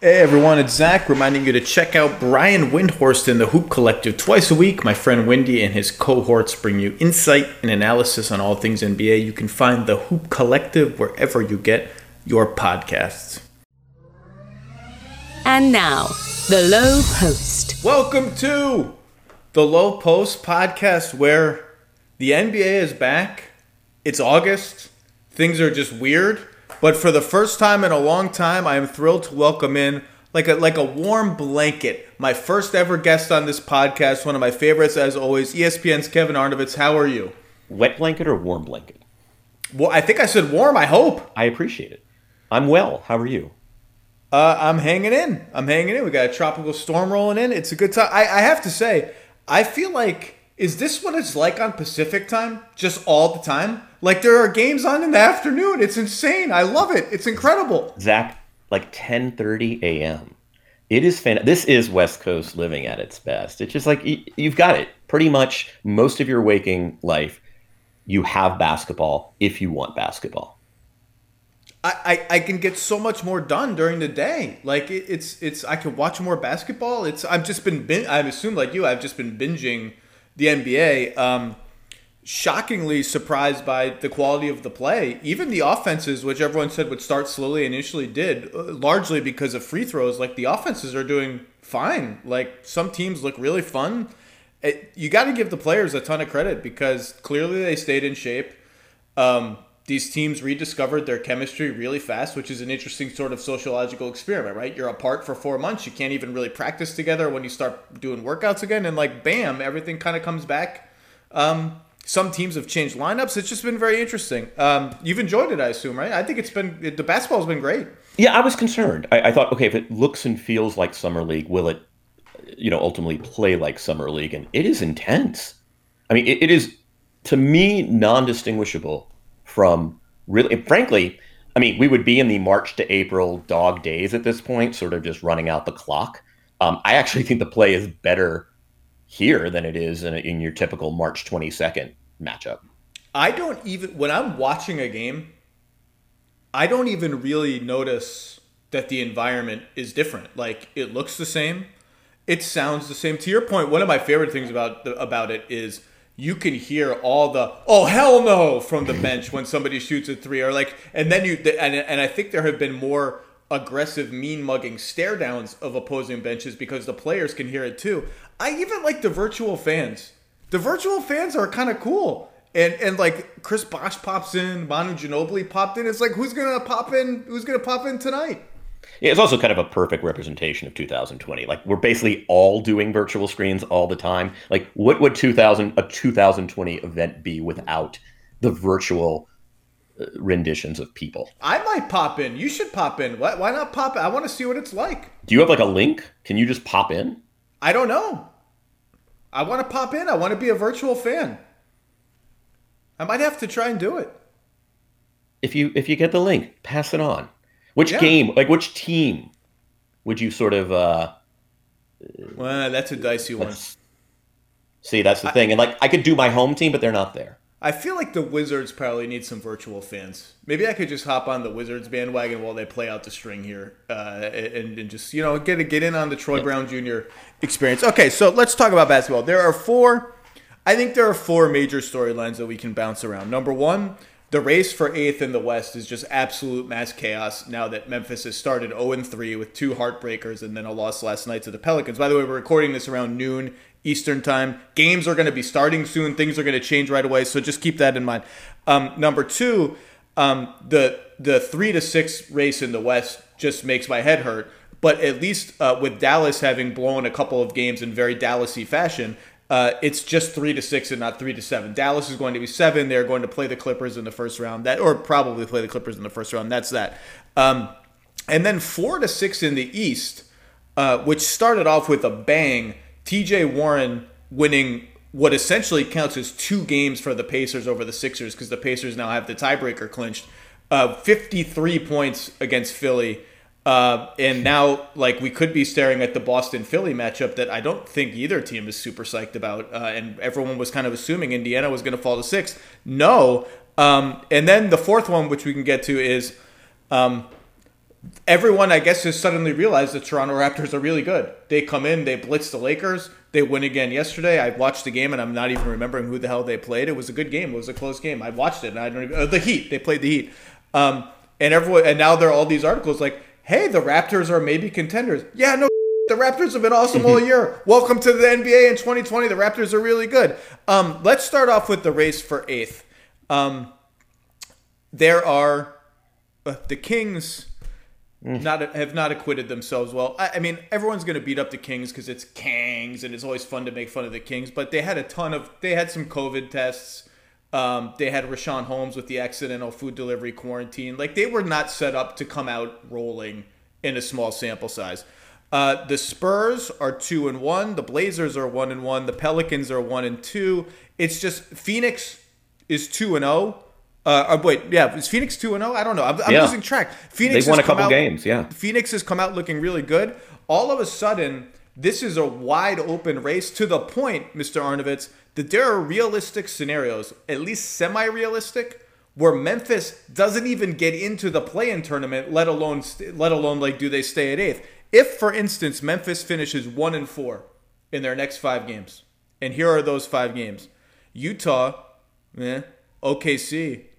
Hey everyone, it's Zach reminding you to check out Brian Windhorst in the Hoop Collective twice a week. My friend Wendy and his cohorts bring you insight and analysis on all things NBA. You can find the Hoop Collective wherever you get your podcasts. And now, The Low Post. Welcome to The Low Post podcast, where the NBA is back. It's August. Things are just weird. But for the first time in a long time, I am thrilled to welcome in, like a warm blanket, my first ever guest on this podcast, one of my favorites as always, ESPN's Kevin Arnovitz. How are you? Wet blanket or warm blanket? Well, I think I said warm, I hope. I appreciate it. I'm well. How are you? I'm hanging in. We got a tropical storm rolling in. It's a good time. I have to say, I feel like, is this what it's like on Pacific time? Just all the time? Like, there are games on in the afternoon. It's insane. I love it. It's incredible. Zach, like 10:30 a.m. It is This is West Coast living at its best. It's just like, you've got it. Pretty much most of your waking life, you have basketball if you want basketball. I can get so much more done during the day. Like, it's I can watch more basketball. I've assumed like you, I've just been binging the NBA. Shockingly surprised by the quality of the play. Even the offenses, which everyone said would start slowly, initially did, largely because of free throws. Like, the offenses are doing fine. Like, some teams look really fun. You got to give the players a ton of credit because clearly they stayed in shape. These teams rediscovered their chemistry really fast, which is an interesting sort of sociological experiment, right? You're apart for 4 months. You can't even really practice together when you start doing workouts again. And like, bam, everything kind of comes back. Some teams have changed lineups. It's just been very interesting. You've enjoyed it, I assume, right? I think the basketball's been great. Yeah, I was concerned. I thought, okay, if it looks and feels like Summer League, will it, ultimately play like Summer League? And it is intense. I mean, it is, to me, non-distinguishable from really, frankly, I mean, we would be in the March to April dog days at this point, sort of just running out the clock. I actually think the play is better here than it is in your typical March 22nd matchup. When I'm watching a game, I don't even really notice that the environment is different. Like, it looks the same. It sounds the same. To your point, one of my favorite things about it is you can hear all the "oh hell no" from the bench when somebody shoots a three, or like, and then and I think there have been more aggressive, mean mugging stare downs of opposing benches because the players can hear it too. I even like the virtual fans. The virtual fans are kind of cool. And like, Chris Bosh pops in, Manu Ginobili popped in. It's like, who's gonna pop in tonight? Yeah, it's also kind of a perfect representation of 2020. Like, we're basically all doing virtual screens all the time. Like, what would a 2020 event be without the virtual renditions of people? I might pop in. You should pop in. Why not pop in? I want to see what it's like. Do you have like a link? Can you just pop in? I don't know. I want to pop in. I want to be a virtual fan. I might have to try and do it. If you get the link, pass it on. Which game, like which team would you sort of well, that's a dicey one. See, that's the thing. And like, I could do my home team, but they're not there. I feel like the Wizards probably need some virtual fans. Maybe I could just hop on the Wizards bandwagon while they play out the string here, and just get in on the Troy Brown Jr. experience. Okay, so let's talk about basketball. There are four major storylines that we can bounce around. Number one, the race for 8th in the West is just absolute mass chaos now that Memphis has started 0-3 with two heartbreakers and then a loss last night to the Pelicans. By the way, we're recording this around noon Eastern time. Games are going to be starting soon. Things are going to change right away, so just keep that in mind. Number two, the 3-6 race in the West just makes my head hurt. But at least with Dallas having blown a couple of games in very Dallas-y fashion, it's just 3-6 and not 3-7. Dallas is going to be 7. They're going to play the Clippers in the first round, or probably play the Clippers in the first round. That's that. And then 4-6 in the East, which started off with a bang. TJ Warren winning what essentially counts as 2 games for the Pacers over the Sixers, because the Pacers now have the tiebreaker clinched. 53 points against Philly. And now, like, we could be staring at the Boston-Philly matchup that I don't think either team is super psyched about. And everyone was kind of assuming Indiana was going to fall to 6. No. And then the fourth one, which we can get to, is everyone, I guess, has suddenly realized the Toronto Raptors are really good. They come in, they blitz the Lakers, they win again yesterday. I watched the game, and I'm not even remembering who the hell they played. It was a good game. It was a close game. I watched it, and I don't even the Heat. They played the Heat, and everyone, and now there are all these articles like, "Hey, the Raptors are maybe contenders." Yeah, no. The Raptors have been awesome all year. Welcome to the NBA in 2020. The Raptors are really good. Let's start off with the race for 8th. There are the Kings have not acquitted themselves well. I mean, everyone's going to beat up the Kings because it's Kings, and it's always fun to make fun of the Kings. But they had they had some COVID tests. They had Rashawn Holmes with the accidental food delivery quarantine. Like, they were not set up to come out rolling in a small sample size. The Spurs are 2-1. The Blazers are 1-1. The Pelicans are 1-2. It's just Phoenix is 2-0. Is Phoenix 2-0? I don't know. I'm losing track. Phoenix they've won a couple games. Yeah. Phoenix has come out looking really good. All of a sudden, this is a wide open race to the point, Mr. Arnovitz, that there are realistic scenarios, at least semi-realistic, where Memphis doesn't even get into the play-in tournament, let alone like, do they stay at 8th? If, for instance, Memphis finishes 1-4 in their next 5 games, and here are those 5 games: Utah, OKC,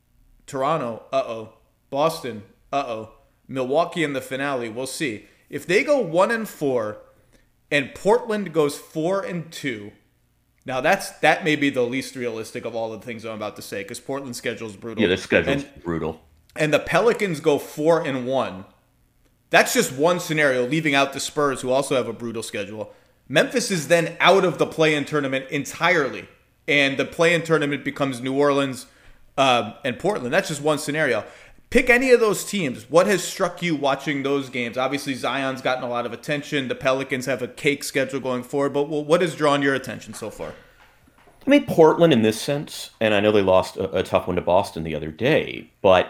Toronto, Boston, Milwaukee in the finale, we'll see. If they go 1-4 and Portland goes 4-2, now that may be the least realistic of all the things I'm about to say, because Portland's schedule is brutal. Yeah, their schedule's brutal. And the Pelicans go 4-1. That's just one scenario, leaving out the Spurs, who also have a brutal schedule. Memphis is then out of the play-in tournament entirely, and the play-in tournament becomes New Orleans and Portland. That's just one scenario. Pick any of those teams. What has struck you watching those games? Obviously, Zion's gotten a lot of attention. The Pelicans have a cake schedule going forward, but what has drawn your attention so far? I mean, Portland in this sense, and I know they lost a tough one to Boston the other day, but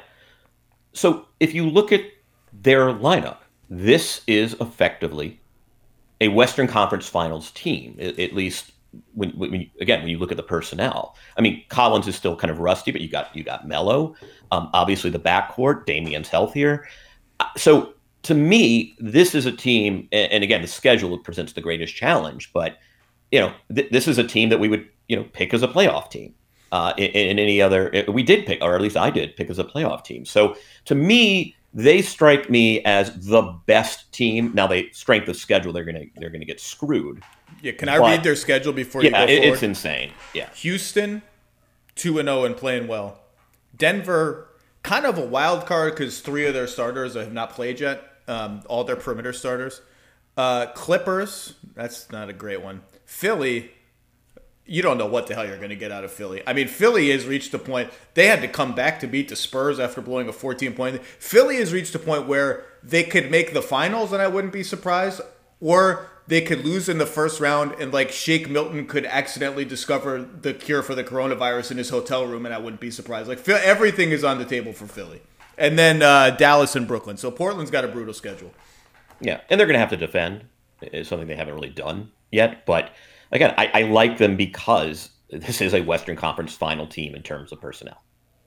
so if you look at their lineup, this is effectively a Western Conference Finals team, at least when you look at the personnel. I mean, Collins is still kind of rusty, but you got Melo. Obviously, the backcourt, Damian's healthier. So to me, this is a team, and again, the schedule presents the greatest challenge. But this is a team that we would pick as a playoff team. In any other, we did pick, or at least I did pick as a playoff team. So to me, they strike me as the best team. Now, strength of schedule, they're gonna get screwed. Yeah, can I read their schedule before you go forward? Yeah, it's insane. Yeah, Houston, 2-0 and playing well. Denver, kind of a wild card because 3 of their starters have not played yet. All their perimeter starters. Clippers, that's not a great one. Philly, you don't know what the hell you're going to get out of Philly. I mean, Philly has reached a point, they had to come back to beat the Spurs after blowing a 14-point. Philly has reached a point where they could make the finals, and I wouldn't be surprised, or they could lose in the first round, and like Shake Milton could accidentally discover the cure for the coronavirus in his hotel room, and I wouldn't be surprised. Like, everything is on the table for Philly. And then Dallas and Brooklyn. So Portland's got a brutal schedule. Yeah, and they're going to have to defend. It's something they haven't really done yet, but again, I like them because this is a Western Conference final team in terms of personnel.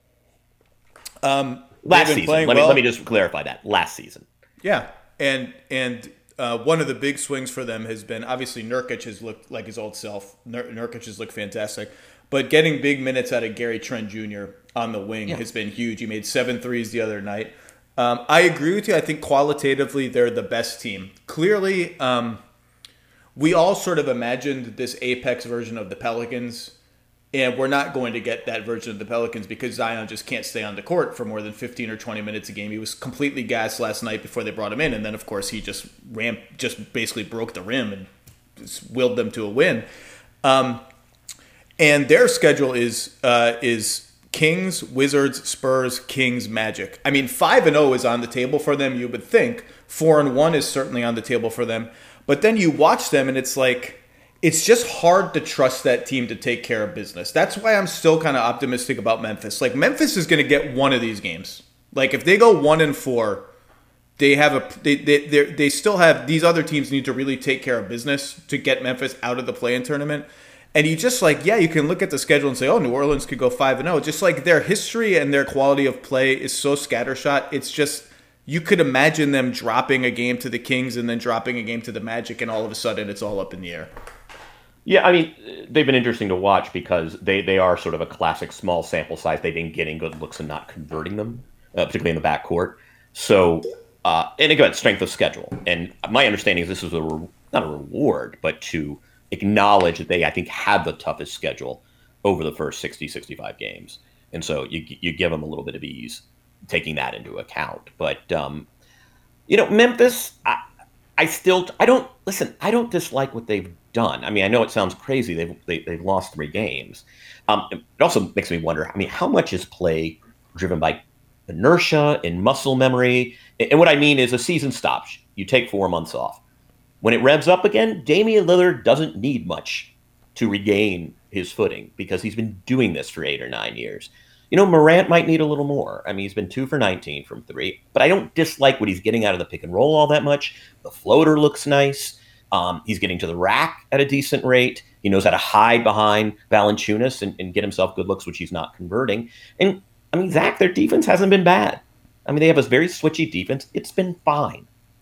Last season, let me just clarify that. Last season. Yeah, and one of the big swings for them has been, obviously, Nurkic has looked like his old self. Nurkic has looked fantastic. But getting big minutes out of Gary Trent Jr. on the wing has been huge. He made 7 threes the other night. I agree with you. I think qualitatively they're the best team. Clearly, we all sort of imagined this apex version of the Pelicans, and we're not going to get that version of the Pelicans because Zion just can't stay on the court for more than 15 or 20 minutes a game. He was completely gassed last night before they brought him in, and then, of course, he just basically broke the rim and just willed them to a win. And their schedule is Kings, Wizards, Spurs, Kings, Magic. I mean, 5-0 is on the table for them, you would think. 4-1 is certainly on the table for them. But then you watch them, and it's like, it's just hard to trust that team to take care of business. That's why I'm still kind of optimistic about Memphis. Like, Memphis is going to get one of these games. Like, if they go 1-4, they still have, these other teams need to really take care of business to get Memphis out of the play-in tournament. And you just you can look at the schedule and say, oh, New Orleans could go 5-0. Just like their history and their quality of play is so scattershot, it's just you could imagine them dropping a game to the Kings and then dropping a game to the Magic, and all of a sudden it's all up in the air. Yeah, I mean, they've been interesting to watch because they are sort of a classic small sample size. They've been getting good looks and not converting them, particularly in the backcourt. So, and again, strength of schedule. And my understanding is this is not a reward, but to acknowledge that they, I think, had the toughest schedule over the first 60, 65 games. And so you give them a little bit of ease taking that into account. But, Memphis, I don't dislike what they've done. I mean, I know it sounds crazy. They've lost 3 games. It also makes me wonder, I mean, how much is play driven by inertia and muscle memory? And what I mean is a season stops. You take 4 months off. When it revs up again, Damian Lillard doesn't need much to regain his footing because he's been doing this for 8 or 9 years. Morant might need a little more. I mean, he's been 2 for 19 from 3, but I don't dislike what he's getting out of the pick and roll all that much. The floater looks nice. He's getting to the rack at a decent rate. He knows how to hide behind Valanciunas and get himself good looks, which he's not converting. And, I mean, Zach, their defense hasn't been bad. I mean, they have a very switchy defense. It's been fine.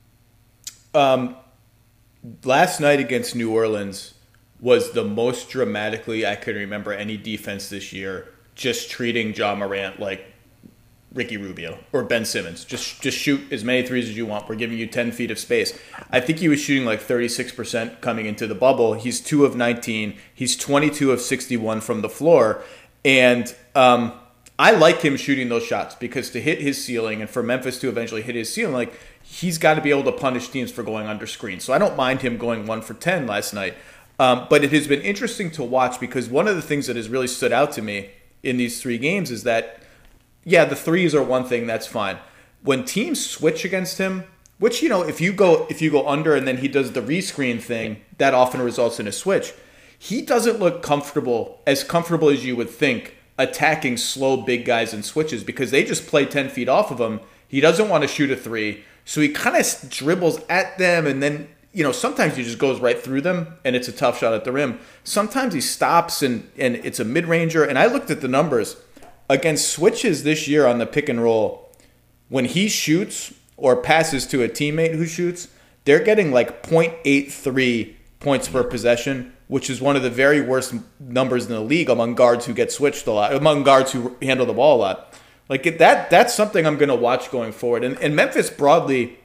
Last night against New Orleans was the most dramatically I could remember any defense this year just treating Ja Morant like Ricky Rubio or Ben Simmons. Just shoot as many threes as you want. We're giving you 10 feet of space. I think he was shooting like 36% coming into the bubble. He's 2 of 19. He's 22 of 61 from the floor. And I like him shooting those shots because to hit his ceiling and for Memphis to eventually hit his ceiling, like he's got to be able to punish teams for going under screen. So I don't mind him going 1 for 10 last night. But it has been interesting to watch because one of the things that has really stood out to me in these 3 games is that, yeah, the threes are one thing, that's fine. When teams switch against him, which, if you go under and then he does the rescreen thing, that often results in a switch. He doesn't look comfortable as you would think attacking slow big guys in switches because they just play 10 feet off of him. He doesn't want to shoot a 3, so he kind of dribbles at them and then, sometimes he just goes right through them and it's a tough shot at the rim. Sometimes he stops and it's a mid-ranger. And I looked at the numbers. Against switches this year on the pick and roll, when he shoots or passes to a teammate who shoots, they're getting like 0.83 points per possession, which is one of the very worst numbers in the league among guards who get switched a lot, among guards who handle the ball a lot. Like that's something I'm going to watch going forward. And Memphis broadly,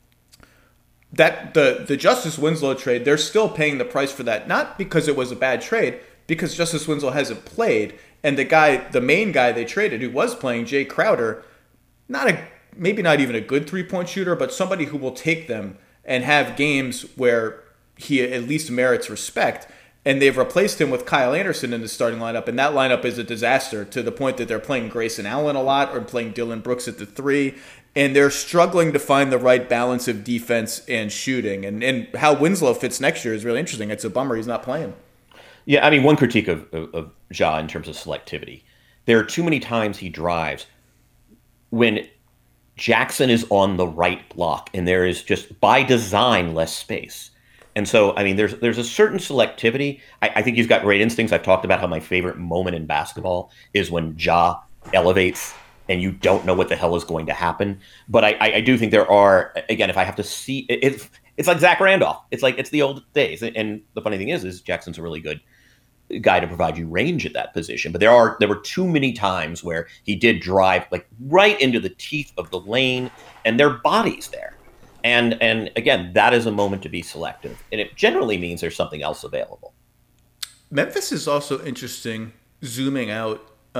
that the Justice Winslow trade, they're still paying the price for that, not because it was a bad trade, because Justice Winslow hasn't played. And the main guy they traded, who was playing, Jay Crowder, maybe not even a good 3-point shooter, but somebody who will take them and have games where he at least merits respect. And they've replaced him with Kyle Anderson in the starting lineup, and that lineup is a disaster to the point that they're playing Grayson Allen a lot or playing Dylan Brooks at the 3, and they're struggling to find the right balance of defense and shooting. And how Winslow fits next year is really interesting. It's a bummer he's not playing. Yeah, I mean, one critique of Ja in terms of selectivity, there are too many times he drives when Jackson is on the right block and there is just by design less space. And so, I mean, there's a certain selectivity. I think he's got great instincts. I've talked about how my favorite moment in basketball is when Ja elevates and you don't know what the hell is going to happen. But I do think there are, again, if I have to see, it's like Zach Randolph. It's the old days. And the funny thing is Jackson's a really good guy to provide you range at that position. But there were too many times where he did drive like right into the teeth of the lane and their bodies there. And again, that is a moment to be selective. And it generally means there's something else available. Memphis is also interesting zooming out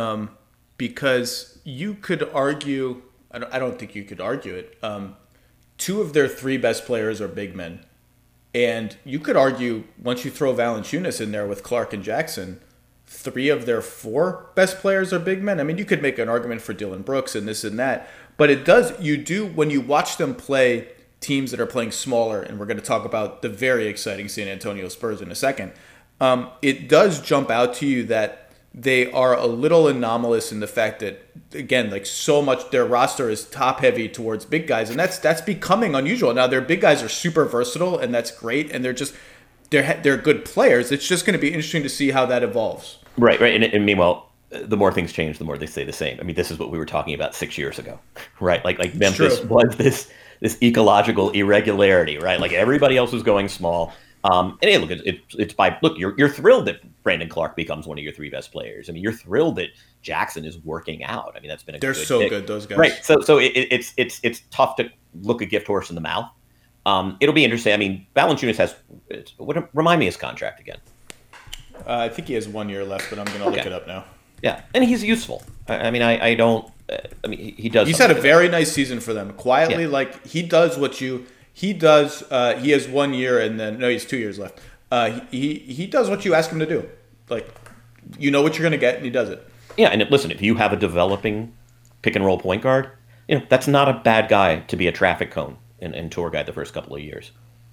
because you could argue, I don't think you could argue it, 2 of their 3 best players are big men. And you could argue, once you throw Valanciunas in there with Clark and Jackson, 3 of their 4 best players are big men. I mean, you could make an argument for Dylan Brooks and this and that. But when you watch them play teams that are playing smaller, and we're going to talk about the very exciting San Antonio Spurs in a second, it does jump out to you that they are a little anomalous in the fact that, again, like so much their roster is top heavy towards big guys, and that's becoming unusual. Now their big guys are super versatile, and that's great, and they're good players. It's just going to be interesting to see how that evolves. Right. And meanwhile, the more things change, the more they stay the same. I mean, this is what we were talking about 6 years ago, right? Like It's Memphis true. was this ecological irregularity, right? Like everybody else was going small. And hey, look, it's by look. You're thrilled that Brandon Clark becomes one of your three best players. I mean, you're thrilled that Jackson is working out. I mean, that's been a They're good so pick. good, those guys. Right? So it's tough to look a gift horse in the mouth. It'll be interesting. I mean, Valanciunas has remind me his contract again. I think he has 1 year left, but I'm going to look Okay. it up now. Yeah, and he's useful. I mean, I don't. I mean, he does. He's had a something. very nice season for them. Quietly, Yeah. like he does what you he does. He has 1 year and then no, he has 2 years left. He does what you ask him to do. Like you know what you're going to get, and he does it. Yeah, and listen, if you have a developing pick and roll point guard, that's not a bad guy to be a traffic cone and tour guide the first couple of years.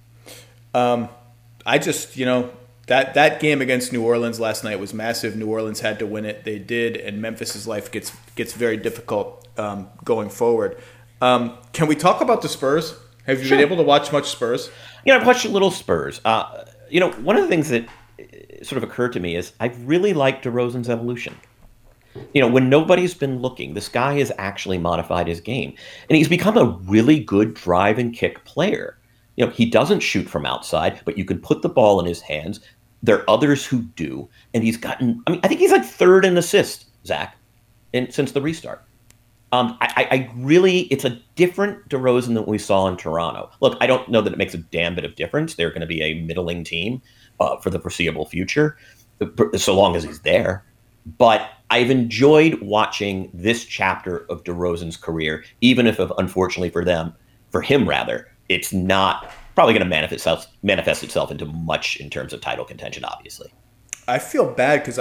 I just that game against New Orleans last night was massive. New Orleans had to win it. They did, and Memphis's life gets very difficult going forward. Can we talk about the Spurs? Have you Sure. been able to watch much Spurs? I've watched a little Spurs. One of the things that sort of occurred to me is I really like DeRozan's evolution. When nobody's been looking, this guy has actually modified his game, and he's become a really good drive and kick player. He doesn't shoot from outside, but you can put the ball in his hands. There are others who do, and he's gotten. I mean, I think he's like third in assists, Zach, since the restart. I really, it's a different DeRozan than we saw in Toronto. Look, I don't know that it makes a damn bit of difference. They're going to be a middling team for the foreseeable future, so long as he's there. But I've enjoyed watching this chapter of DeRozan's career, even if, unfortunately for him rather, it's not probably going to manifest itself into much in terms of title contention, obviously. I feel bad because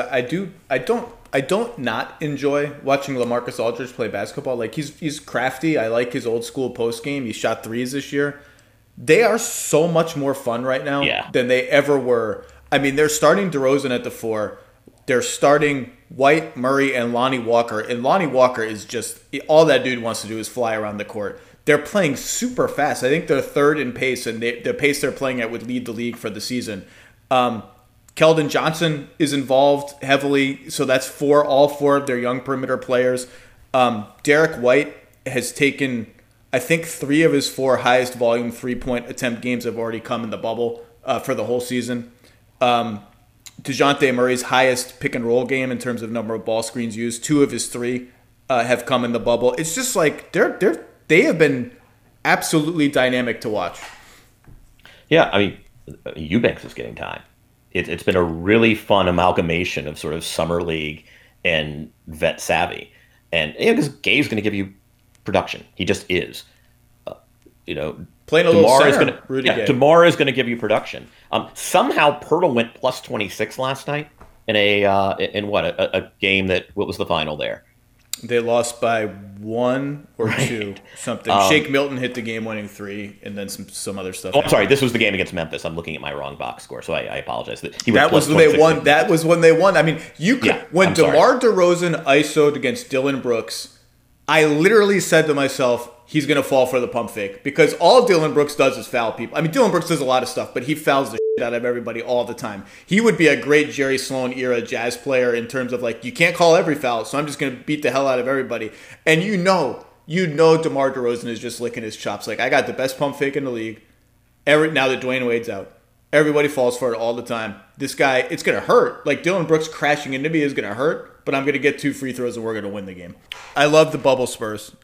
I don't not enjoy watching LaMarcus Aldridge play basketball. Like he's crafty. I like his old school post game. He shot threes this year. They are so much more fun right now Yeah. than they ever were. I mean, they're starting DeRozan at the 4. They're starting White, Murray, and Lonnie Walker. And Lonnie Walker is just all that dude wants to do is fly around the court. They're playing super fast. I think they're third in pace, and the pace they're playing at would lead the league for the season. Keldon Johnson is involved heavily, so that's all four of their young perimeter players. Derek White has taken, I think, 3 of his 4 highest volume 3-point attempt games have already come in the bubble for the whole season. DeJounte Murray's highest pick and roll game in terms of number of ball screens used, 2 of his 3 have come in the bubble. It's just like they have been absolutely dynamic to watch. Yeah, I mean, Eubanks is getting time. It's been a really fun amalgamation of sort of summer league and vet savvy, and because Gay's going to give you production, he just is. Playing a little DeMar is center, going to Rudy Gay. DeMar is going to give you production. Somehow Pirtle went plus 26 last night in a game what was the final there? They lost by 1 or 2, something. Shake Milton hit the game-winning 3, and then some other stuff. Oh, I'm sorry. This was the game against Memphis. I'm looking at my wrong box score, so I apologize. That was when they won. That was when they won. I mean, you could when I'm sorry. DeMar DeRozan ISO'd against Dylan Brooks. I literally said to myself, he's going to fall for the pump fake because all Dylan Brooks does is foul people. I mean, Dylan Brooks does a lot of stuff, but he fouls the shit out of everybody all the time. He would be a great Jerry Sloan era Jazz player in terms of like, you can't call every foul, so I'm just going to beat the hell out of everybody. And you know DeMar DeRozan is just licking his chops. Like, I got the best pump fake in the league. Now that Dwayne Wade's out, everybody falls for it all the time. This guy, it's going to hurt. Like, Dylan Brooks crashing into me is going to hurt, but I'm going to get 2 free throws and we're going to win the game. I love the bubble Spurs.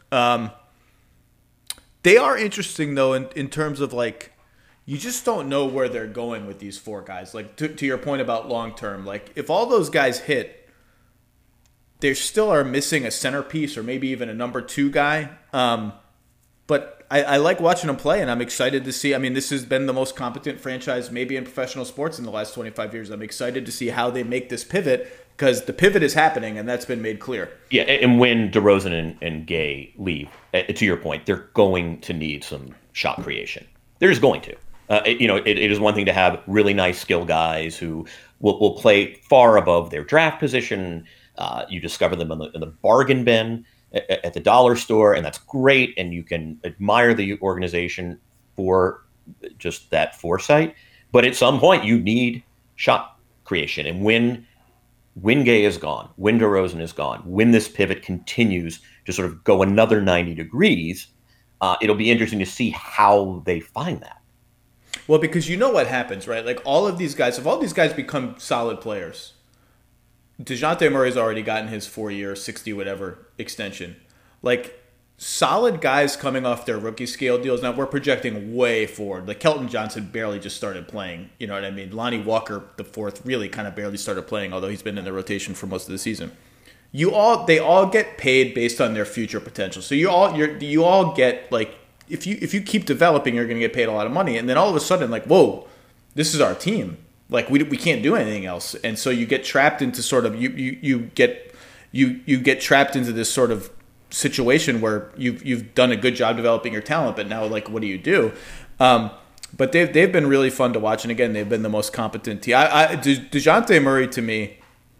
They are interesting, though, in terms of, like, you just don't know where they're going with these 4 guys. Like, to your point about long-term, like, if all those guys hit, they still are missing a centerpiece or maybe even a number 2 guy. But I like watching them play, and I'm excited to see. I mean, this has been the most competent franchise maybe in professional sports in the last 25 years. I'm excited to see how they make this pivot because the pivot is happening, and that's been made clear. Yeah, and when DeRozan and Gay leave, to your point, they're going to need some shot creation. They're just going to. It is one thing to have really nice skill guys who will play far above their draft position. You discover them in the bargain bin at the dollar store, and that's great. And you can admire the organization for just that foresight. But at some point, you need shot creation. And when when Gay is gone, when DeRozan is gone, when this pivot continues to sort of go another 90 degrees, it'll be interesting to see how they find that. Well, because you know what happens, right? Like all of these guys, if all these guys become solid players, DeJounte Murray's already gotten his 4-year, 60 whatever extension. Like solid guys coming off their rookie scale deals. Now we're projecting way forward. Like Kelton Johnson barely just started playing. You know what I mean? Lonnie Walker, the fourth, really kind of barely started playing, although he's been in the rotation for most of the season. They all get paid based on their future potential. So you all get like if you keep developing, you're going to get paid a lot of money, and then all of a sudden, like, whoa, this is our team. Like we can't do anything else, and so you get trapped into sort of you get trapped into this sort of situation where you've done a good job developing your talent, but now like what do you do? But they've been really fun to watch, and again, they've been the most competent team. DeJounte Murray to me,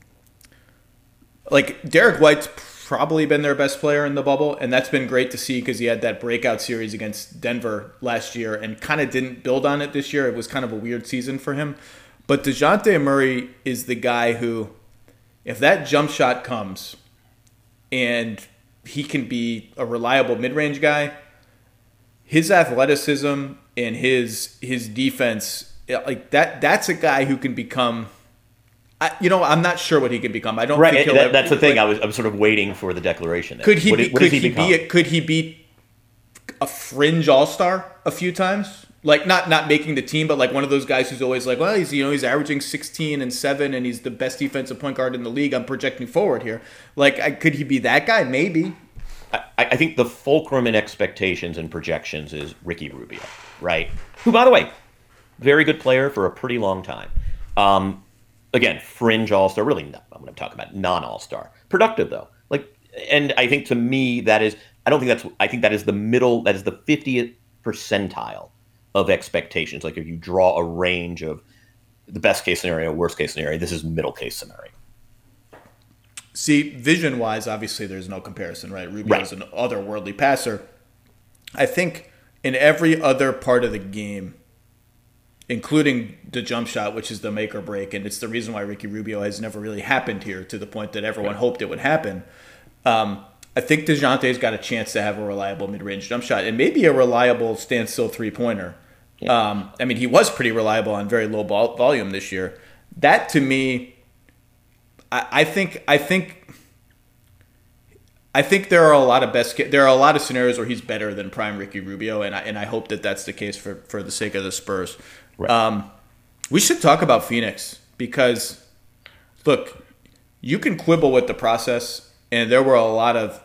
like Derek White's probably been their best player in the bubble, and that's been great to see because he had that breakout series against Denver last year and kind of didn't build on it this year. It was kind of a weird season for him. But DeJounte Murray is the guy who, if that jump shot comes and he can be a reliable mid-range guy, his athleticism and his defense, like that's a guy who can become... I'm not sure what he can become. I don't think he'll that's the thing. I was sort of waiting for the declaration there. Could he be a fringe all-star a few times? Like not making the team, but like one of those guys who's always like, well, he's averaging 16 and 7 and he's the best defensive point guard in the league. I'm projecting forward here. Like could he be that guy? Maybe. I think the fulcrum in expectations and projections is Ricky Rubio, right? Who, by the way, very good player for a pretty long time. Again, fringe all-star, really, no, I'm going to talk about non-all-star. Productive, though. And I think to me, I think that is the middle, that is the 50th percentile of expectations. Like if you draw a range of the best case scenario, worst case scenario, this is middle case scenario. See, vision-wise, obviously there's no comparison, right? Rubio's an otherworldly passer. I think in every other part of the game, including the jump shot, which is the make or break, and it's the reason why Ricky Rubio has never really happened here to the point that everyone hoped it would happen. I think DeJounte's got a chance to have a reliable mid-range jump shot and maybe a reliable standstill three-pointer. Yeah. He was pretty reliable on very low volume this year. That, to me, I think there are a lot of scenarios where he's better than prime Ricky Rubio, and I hope that that's the case for the sake of the Spurs. Right. We should talk about Phoenix because, look, you can quibble with the process, and there were a lot of,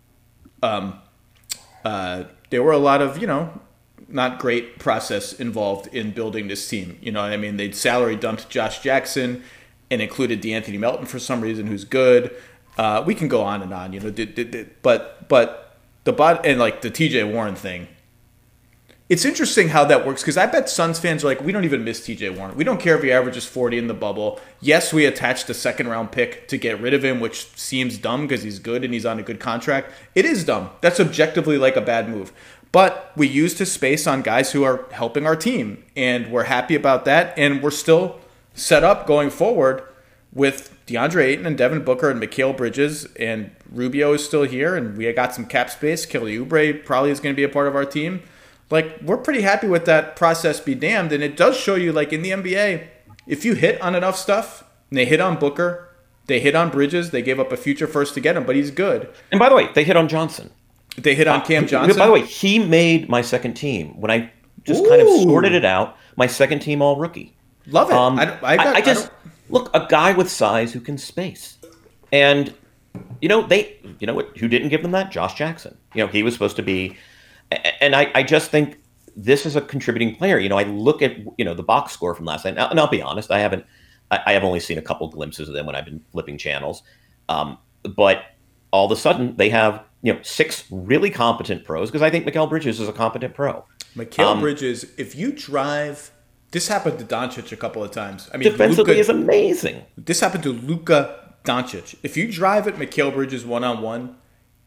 not great process involved in building this team. You know what I mean? They'd salary dumped Josh Jackson and included DeAnthony Melton for some reason, who's good. We can go on and on, but and like the TJ Warren thing. It's interesting how that works because I bet Suns fans are like, we don't even miss TJ Warren. We don't care if he averages 40 in the bubble. Yes, we attached a second-round pick to get rid of him, which seems dumb because he's good and he's on a good contract. It is dumb. That's objectively like a bad move. But we used his space on guys who are helping our team, and we're happy about that, and we're still set up going forward with DeAndre Ayton and Devin Booker and Mikal Bridges, and Rubio is still here, and we got some cap space. Kelly Oubre probably is going to be a part of our team. Like, we're pretty happy with that process, be damned. And it does show you, like, in the NBA, if you hit on enough stuff, and they hit on Booker, they hit on Bridges, they gave up a future first to get him, but he's good. And by the way, they hit on Johnson. They hit on Cam Johnson. By the way, he made my second team. When I just kind of sorted it out, my second team all rookie. Love it. Look, a guy with size who can space. And, who didn't give them that? Josh Jackson. He was supposed to be... And I just think this is a contributing player. I look at, the box score from last night. And I'll be honest, I have only seen a couple glimpses of them when I've been flipping channels. But all of a sudden, they have, 6 really competent pros, because I think Mikal Bridges is a competent pro. Mikal Bridges, if you drive... This happened to Doncic a couple of times. Defensively is amazing. This happened to Luka Doncic. If you drive at Mikal Bridges one-on-one,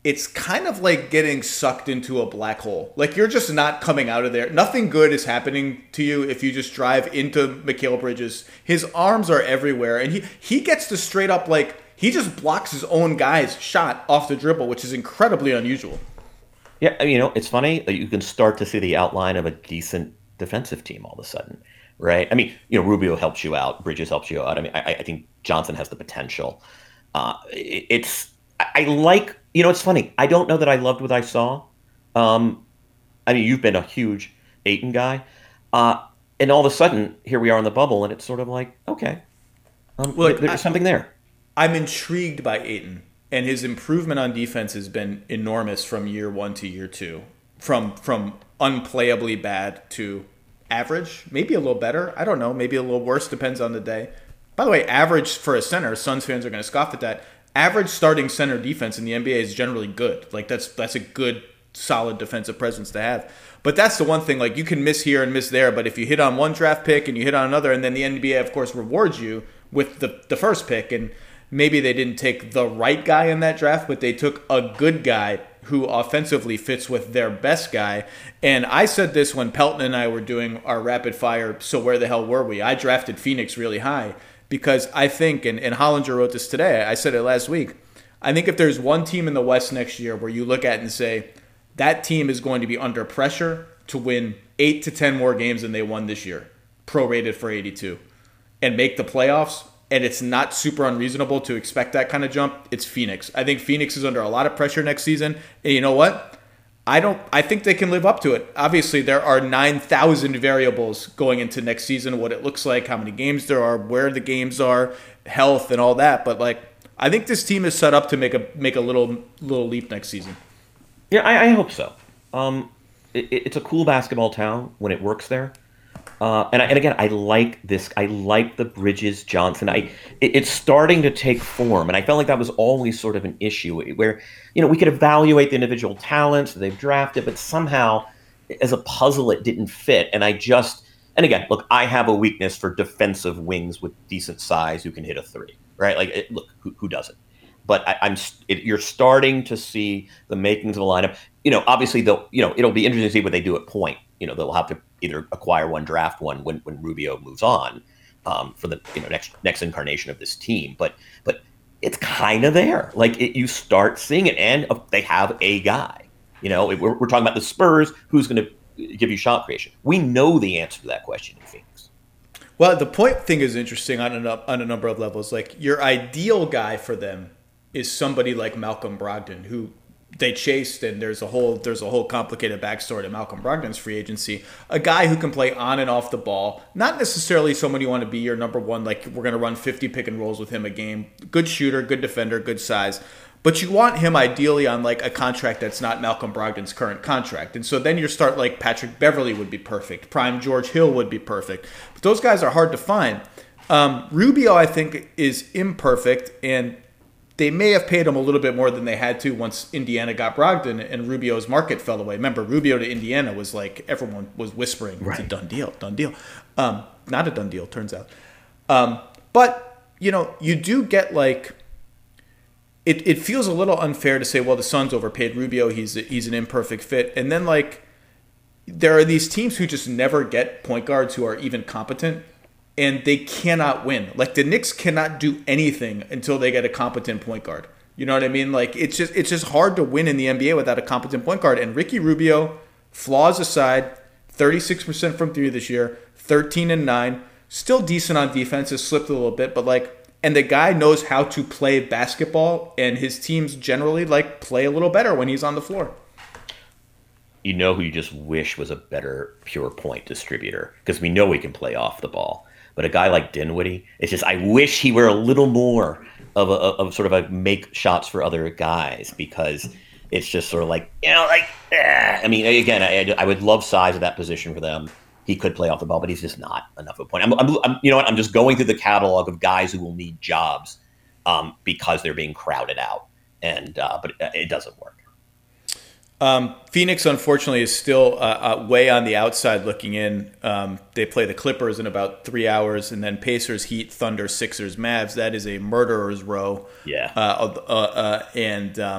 it's kind of like getting sucked into a black hole. Like you're just not coming out of there. Nothing good is happening to you if you just drive into Mikal Bridges. His arms are everywhere, and he gets to straight up like he just blocks his own guy's shot off the dribble, which is incredibly unusual. Yeah, it's funny that you can start to see the outline of a decent defensive team all of a sudden, right? I mean, Rubio helps you out, Bridges helps you out. I mean, I think Johnson has the potential. I like, it's funny. I don't know that I loved what I saw. I mean, you've been a huge Ayton guy. And all of a sudden, here we are in the bubble, and it's sort of like, okay, there's something there. I'm intrigued by Ayton, and his improvement on defense has been enormous from year 1 to year 2. From unplayably bad to average, maybe a little better. I don't know, maybe a little worse, depends on the day. By the way, average for a center, Suns fans are going to scoff at that. Average starting center defense in the NBA is generally good. Like that's a good, solid defensive presence to have. But that's the one thing, like you can miss here and miss there, but if you hit on one draft pick and you hit on another, and then the NBA, of course, rewards you with the first pick, and maybe they didn't take the right guy in that draft, but they took a good guy who offensively fits with their best guy. And I said this when Pelton and I were doing our rapid fire, so where the hell were we? I drafted Phoenix really high. Because I think, and Hollinger wrote this today, I said it last week, I think if there's one team in the West next year where you look at and say, that team is going to be under pressure to win 8 to 10 more games than they won this year, prorated for 82, and make the playoffs, and it's not super unreasonable to expect that kind of jump, it's Phoenix. I think Phoenix is under a lot of pressure next season, and you know what? I think they can live up to it. Obviously, there are 9,000 variables going into next season, what it looks like, how many games there are, where the games are, health, and all that. But like, I think this team is set up to make a little leap next season. Yeah, I hope so. It's a cool basketball town when it works there. And again, I like this. I like the Bridges Johnson. It's starting to take form, and I felt like that was always sort of an issue where we could evaluate the individual talents that they've drafted, but somehow as a puzzle it didn't fit. And again, look, I have a weakness for defensive wings with decent size who can hit a three, right? Like, look, who doesn't? But you're starting to see the makings of a lineup. Obviously, it'll be interesting to see what they do at point. They'll have to either acquire one, draft one when Rubio moves on for the next incarnation of this team. But it's kind of there. Like you start seeing it, and they have a guy. We're talking about the Spurs. Who's going to give you shot creation? We know the answer to that question in Phoenix. Well, the point thing is interesting on a number of levels. Like your ideal guy for them is somebody like Malcolm Brogdon, who they chased, and there's a whole complicated backstory to Malcolm Brogdon's free agency. A guy who can play on and off the ball, not necessarily someone you want to be your number one, like we're going to run 50 pick and rolls with him a game. Good shooter, good defender, good size. But you want him ideally on like a contract that's not Malcolm Brogdon's current contract. And so then you start like Patrick Beverley would be perfect. Prime George Hill would be perfect. But those guys are hard to find. Rubio, I think, is imperfect, and they may have paid him a little bit more than they had to once Indiana got Brogdon and Rubio's market fell away. Remember, Rubio to Indiana was like everyone was whispering, right. It's a done deal. Not a done deal, turns out. But, you do get like, it feels a little unfair to say, well, the Suns overpaid Rubio. He's an imperfect fit. And then like, there are these teams who just never get point guards who are even competent. And they cannot win. Like the Knicks cannot do anything until they get a competent point guard. You know what I mean? Like it's just hard to win in the NBA without a competent point guard. And Ricky Rubio, flaws aside, 36% from three this year, 13-9, still decent on defense. Has slipped a little bit, but like, and the guy knows how to play basketball, and his teams generally like play a little better when he's on the floor. Who you just wish was a better pure point distributor, because we know he can play off the ball. But a guy like Dinwiddie, it's just, I wish he were a little more of sort of a make shots for other guys, because it's just sort of like, I mean, again, I would love size at that position for them. He could play off the ball, but he's just not enough of a point. I'm just going through the catalog of guys who will need jobs because they're being crowded out, but it doesn't work. Phoenix, unfortunately, is still way on the outside looking in. They play the Clippers in about 3 hours, and then Pacers, Heat, Thunder, Sixers, Mavs. That is a murderer's row. Yeah.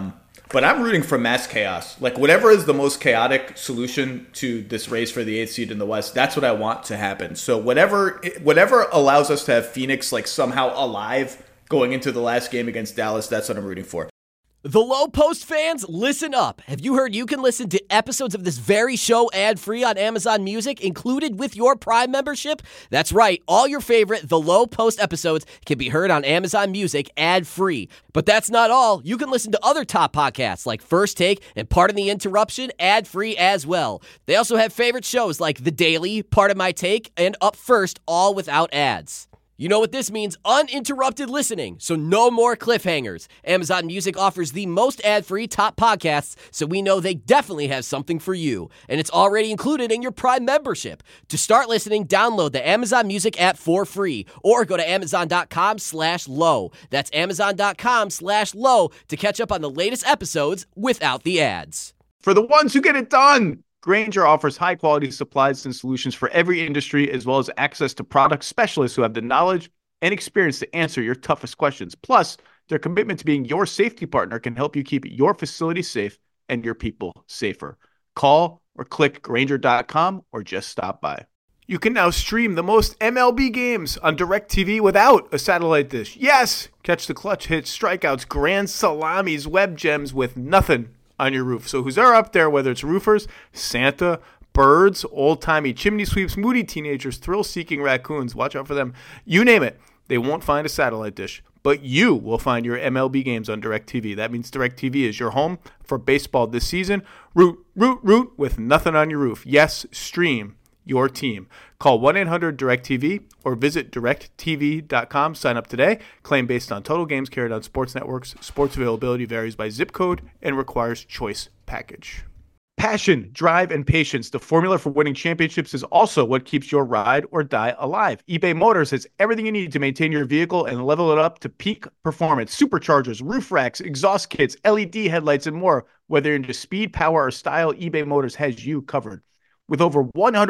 but I'm rooting for mass chaos. Like, whatever is the most chaotic solution to this race for the 8th seed in the West, that's what I want to happen. So whatever allows us to have Phoenix like somehow alive going into the last game against Dallas, that's what I'm rooting for. The Low Post fans, listen up. Have you heard you can listen to episodes of this very show ad-free on Amazon Music, included with your Prime membership? That's right. All your favorite The Low Post episodes can be heard on Amazon Music ad-free. But that's not all. You can listen to other top podcasts like First Take and Pardon the Interruption ad-free as well. They also have favorite shows like The Daily, Part of My Take, and Up First, all without ads. You know what this means? Uninterrupted listening, so no more cliffhangers. Amazon Music offers the most ad-free top podcasts, so we know they definitely have something for you. And it's already included in your Prime membership. To start listening, download the Amazon Music app for free, or go to amazon.com/low. That's amazon.com/low to catch up on the latest episodes without the ads. For the ones who get it done, Grainger offers high-quality supplies and solutions for every industry, as well as access to product specialists who have the knowledge and experience to answer your toughest questions. Plus, their commitment to being your safety partner can help you keep your facility safe and your people safer. Call or click Grainger.com or just stop by. You can now stream the most MLB games on DirecTV without a satellite dish. Yes! Catch the clutch hits, strikeouts, grand salamis, web gems with nothing on your roof. So who's there up there, whether it's roofers, Santa, birds, old-timey chimney sweeps, moody teenagers, thrill-seeking raccoons, watch out for them. You name it, they won't find a satellite dish. But you will find your MLB games on DirecTV. That means DirecTV is your home for baseball this season. Root, root, root with nothing on your roof. Yes, stream your team. Call 1-800-DIRECTV or visit directtv.com. Sign up today. Claim based on total games carried on sports networks. Sports availability varies by zip code and requires choice package. Passion, drive, and patience. The formula for winning championships is also what keeps your ride or die alive. eBay Motors has everything you need to maintain your vehicle and level it up to peak performance. Superchargers, roof racks, exhaust kits, LED headlights, and more. Whether into speed, power, or style, eBay Motors has you covered. With over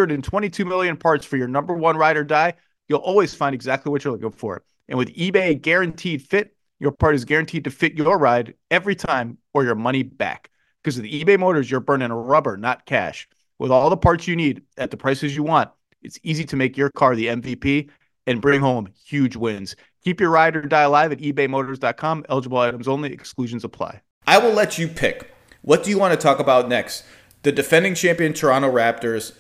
122 million parts for your number one ride or die, you'll always find exactly what you're looking for. And with eBay Guaranteed Fit, your part is guaranteed to fit your ride every time or your money back. Because with eBay Motors, you're burning rubber, not cash. With all the parts you need at the prices you want, it's easy to make your car the MVP and bring home huge wins. Keep your ride or die alive at ebaymotors.com. Eligible items only. Exclusions apply. I will let you pick. What do you want to talk about next? The defending champion Toronto Raptors,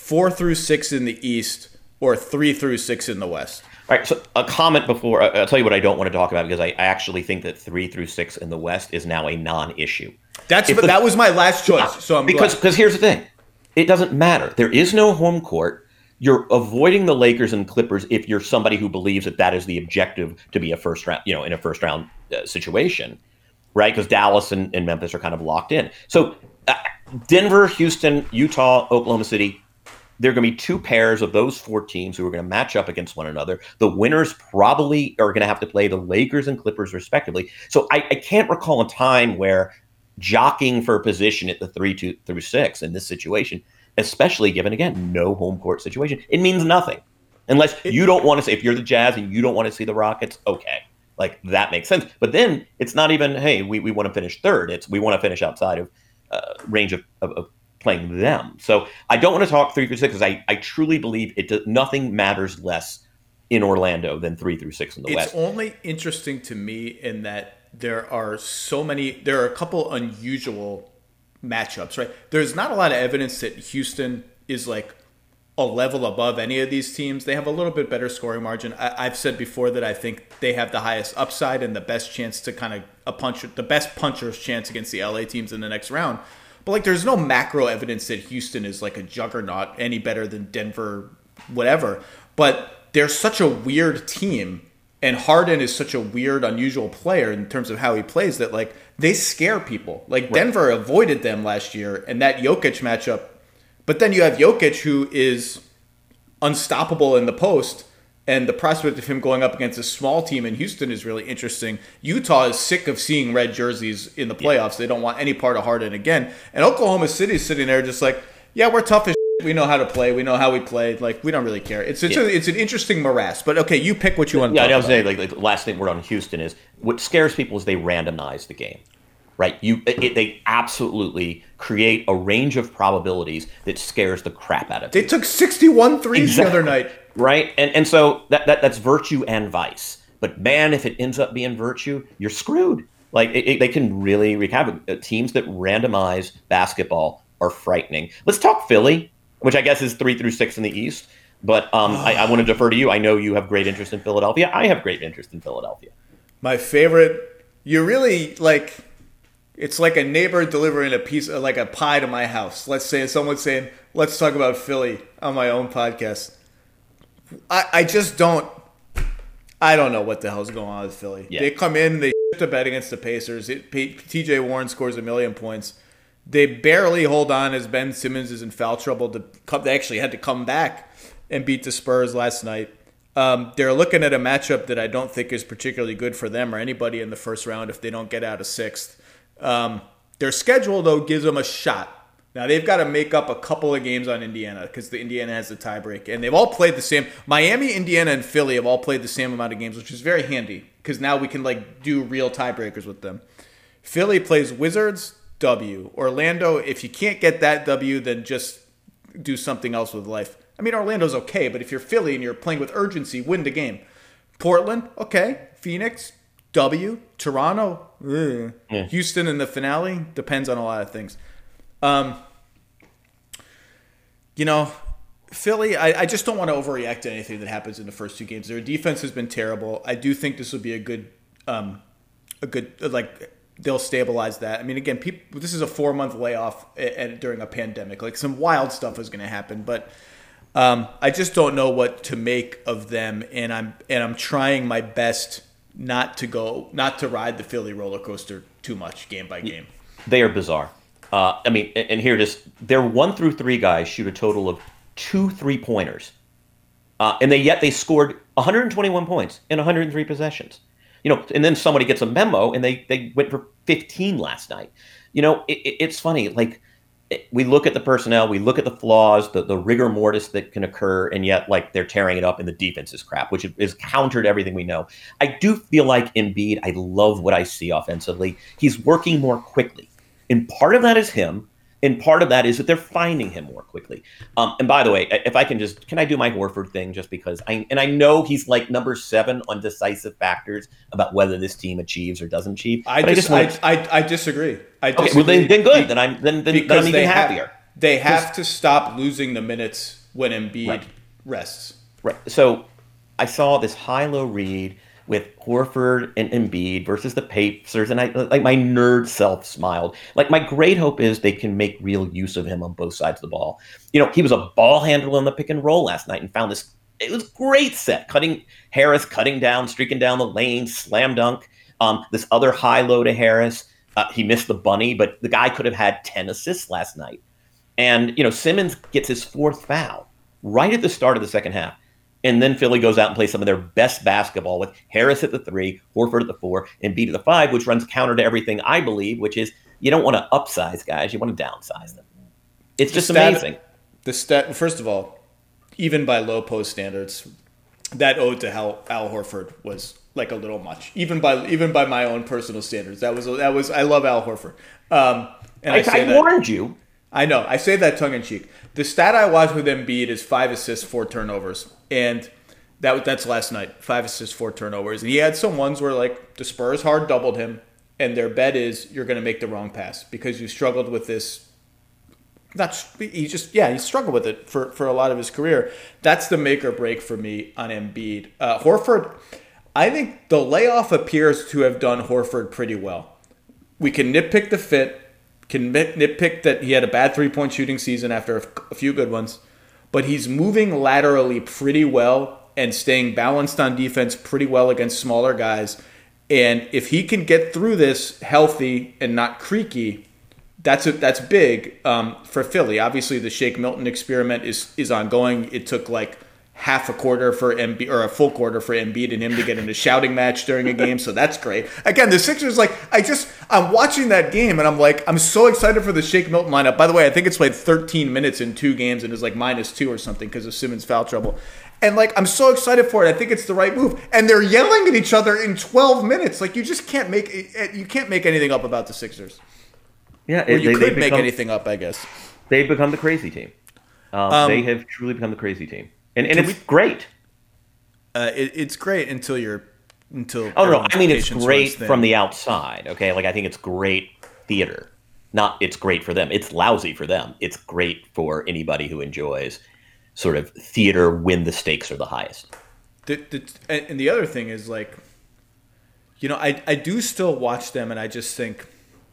4-6 in the East, or 3-6 in the West? All right, so a comment before, I'll tell you what I don't want to talk about, because I actually think that 3-6 in the West is now a non-issue. That was my last choice, so I'm glad. Because here's the thing. It doesn't matter. There is no home court. You're avoiding the Lakers and Clippers if you're somebody who believes that that is the objective to be a first round, in a first round situation, right? Because Dallas and Memphis are kind of locked in. So Denver, Houston, Utah, Oklahoma City, there are going to be two pairs of those four teams who are going to match up against one another. The winners probably are going to have to play the Lakers and Clippers respectively. So I can't recall a time where jockeying for a position at the 3-6 in this situation, especially given, again, no home court situation, it means nothing. Unless you don't want to say, if you're the Jazz and you don't want to see the Rockets, okay, like that makes sense. But then it's not even, hey, we want to finish third. It's we want to finish outside of range of playing them. So I don't want to talk 3-6 because I truly believe nothing matters less in Orlando than 3-6 in the West. It's only interesting to me in that there are a couple unusual matchups, right? There's not a lot of evidence that Houston is like a level above any of these teams. They have a little bit better scoring margin. I've said before that I think they have the highest upside and the best chance to the best puncher's chance against the LA teams in the next round. But like, there's no macro evidence that Houston is like a juggernaut any better than Denver, whatever. But they're such a weird team, and Harden is such a weird, unusual player in terms of how he plays that like they scare people. Like Denver avoided them last year, and that Jokic matchup. But then you have Jokic, who is unstoppable in the post, and the prospect of him going up against a small team in Houston is really interesting. Utah is sick of seeing red jerseys in the playoffs. Yeah. They don't want any part of Harden again. And Oklahoma City is sitting there just like, yeah, we're tough as shit. We know how to play. We know how we play. Like, we don't really care. It's an interesting morass. But, okay, you pick what you want to talk about. Yeah, I was saying, like, the last thing we're on Houston is what scares people is they randomize the game. right? They absolutely create a range of probabilities that scares the crap out of you. They took 61 threes the other night. Right? And so that's virtue and vice. But man, if it ends up being virtue, you're screwed. Like they can really wreak havoc. Teams that randomize basketball are frightening. Let's talk Philly, which I guess is 3 through 6 in the East. But I want to defer to you. I know you have great interest in Philadelphia. I have great interest in Philadelphia. My favorite, you really like, it's like a neighbor delivering a piece of like a pie to my house. Let's say someone's saying, let's talk about Philly on my own podcast. I just don't, I don't know what the hell's going on with Philly. Yeah. They come in, they shit the bed against the Pacers. TJ Warren scores 1,000,000 points. They barely hold on as Ben Simmons is in foul trouble. They actually had to come back and beat the Spurs last night. They're looking at a matchup that I don't think is particularly good for them or anybody in the first round if they don't get out of sixth. Their schedule, though, gives them a shot. Now, they've got to make up a couple of games on Indiana because the Indiana has the tiebreak. And they've all played the same. Miami, Indiana, and Philly have all played the same amount of games, which is very handy because now we can do real tiebreakers with them. Philly plays Wizards, W. Orlando, if you can't get that W, then just do something else with life. I mean, Orlando's okay, but if you're Philly and you're playing with urgency, win the game. Portland, okay. Phoenix, W. Toronto, yeah. Houston in the finale, depends on a lot of things. Philly, I just don't want to overreact to anything that happens in the first 2 games. Their defense has been terrible. I do think this will be a good, they'll stabilize that. I mean, again, this is a 4-month layoff during a pandemic. Like some wild stuff is going to happen, but I just don't know what to make of them, and I'm trying my best not to ride the Philly roller coaster too much game by game. They are bizarre. And here their 1 through 3 guys shoot a total of 2 3-pointers, and they scored 121 points in 103 possessions. And then somebody gets a memo, and they went for 15 last night. It's funny. Like, we look at the personnel, we look at the flaws, the rigor mortis that can occur, and yet they're tearing it up, and the defense is crap, which is counter to everything we know. I do feel like Embiid, I love what I see offensively. He's working more quickly, and part of that is him, and part of that is that they're finding him more quickly. And by the way, if I can I do my Horford thing just because I know he's like number 7 on decisive factors about whether this team achieves or doesn't achieve. I disagree. Okay, well then good. Then I'm even happier. They have to stop losing the minutes when Embiid rests. Right. So I saw this high-low read with Horford and Embiid versus the Pacers, and my nerd self smiled. My great hope is they can make real use of him on both sides of the ball. He was a ball handler on the pick and roll last night and found this. It was great set, Harris cutting down, streaking down the lane, slam dunk. This other high low to Harris. He missed the bunny, but the guy could have had 10 assists last night. And Simmons gets his 4th foul right at the start of the second half. And then Philly goes out and plays some of their best basketball with Harris at the 3, Horford at the 4, and Embiid at the 5, which runs counter to everything I believe, which is you don't want to upsize guys, you want to downsize them. It's just amazing. First of all, even by low post standards, that ode to Al Horford was like a little much. Even by my own personal standards, that was I love Al Horford. And I warned you. I know. I say that tongue in cheek. The stat I watched with Embiid is 5 assists, 4 turnovers. And that's last night. 5 assists, 4 turnovers. And he had some ones where the Spurs hard doubled him, and their bet is you're going to make the wrong pass because you struggled with this. He struggled with it for a lot of his career. That's the make or break for me on Embiid. Horford, I think the layoff appears to have done Horford pretty well. We can nitpick the fit. Can nitpick that he had a bad 3-point shooting season after a few good ones, but he's moving laterally pretty well and staying balanced on defense pretty well against smaller guys. And if he can get through this healthy and not creaky, that's big for Philly. Obviously, the Shake Milton experiment is ongoing. It took half a quarter for Embiid, or a full quarter for Embiid and him to get in a shouting match during a game, so that's great. Again, the Sixers, I'm watching that game and I'm so excited for the Shake Milton lineup. By the way, I think it's played 13 minutes in 2 games and is -2 or something because of Simmons' foul trouble. And like, I'm so excited for it. I think it's the right move. And they're yelling at each other in 12 minutes. Like, you just can't make anything up about the Sixers. Yeah, or you could make anything up, I guess. They've become the crazy team. They have truly become the crazy team, and it's great. It's great until Oh no, I mean it's great from the outside. Okay, like I think it's great theater. Not it's great for them. It's lousy for them. It's great for anybody who enjoys sort of theater when the stakes are the highest. And the other thing is, like, you know, I do still watch them, and I just think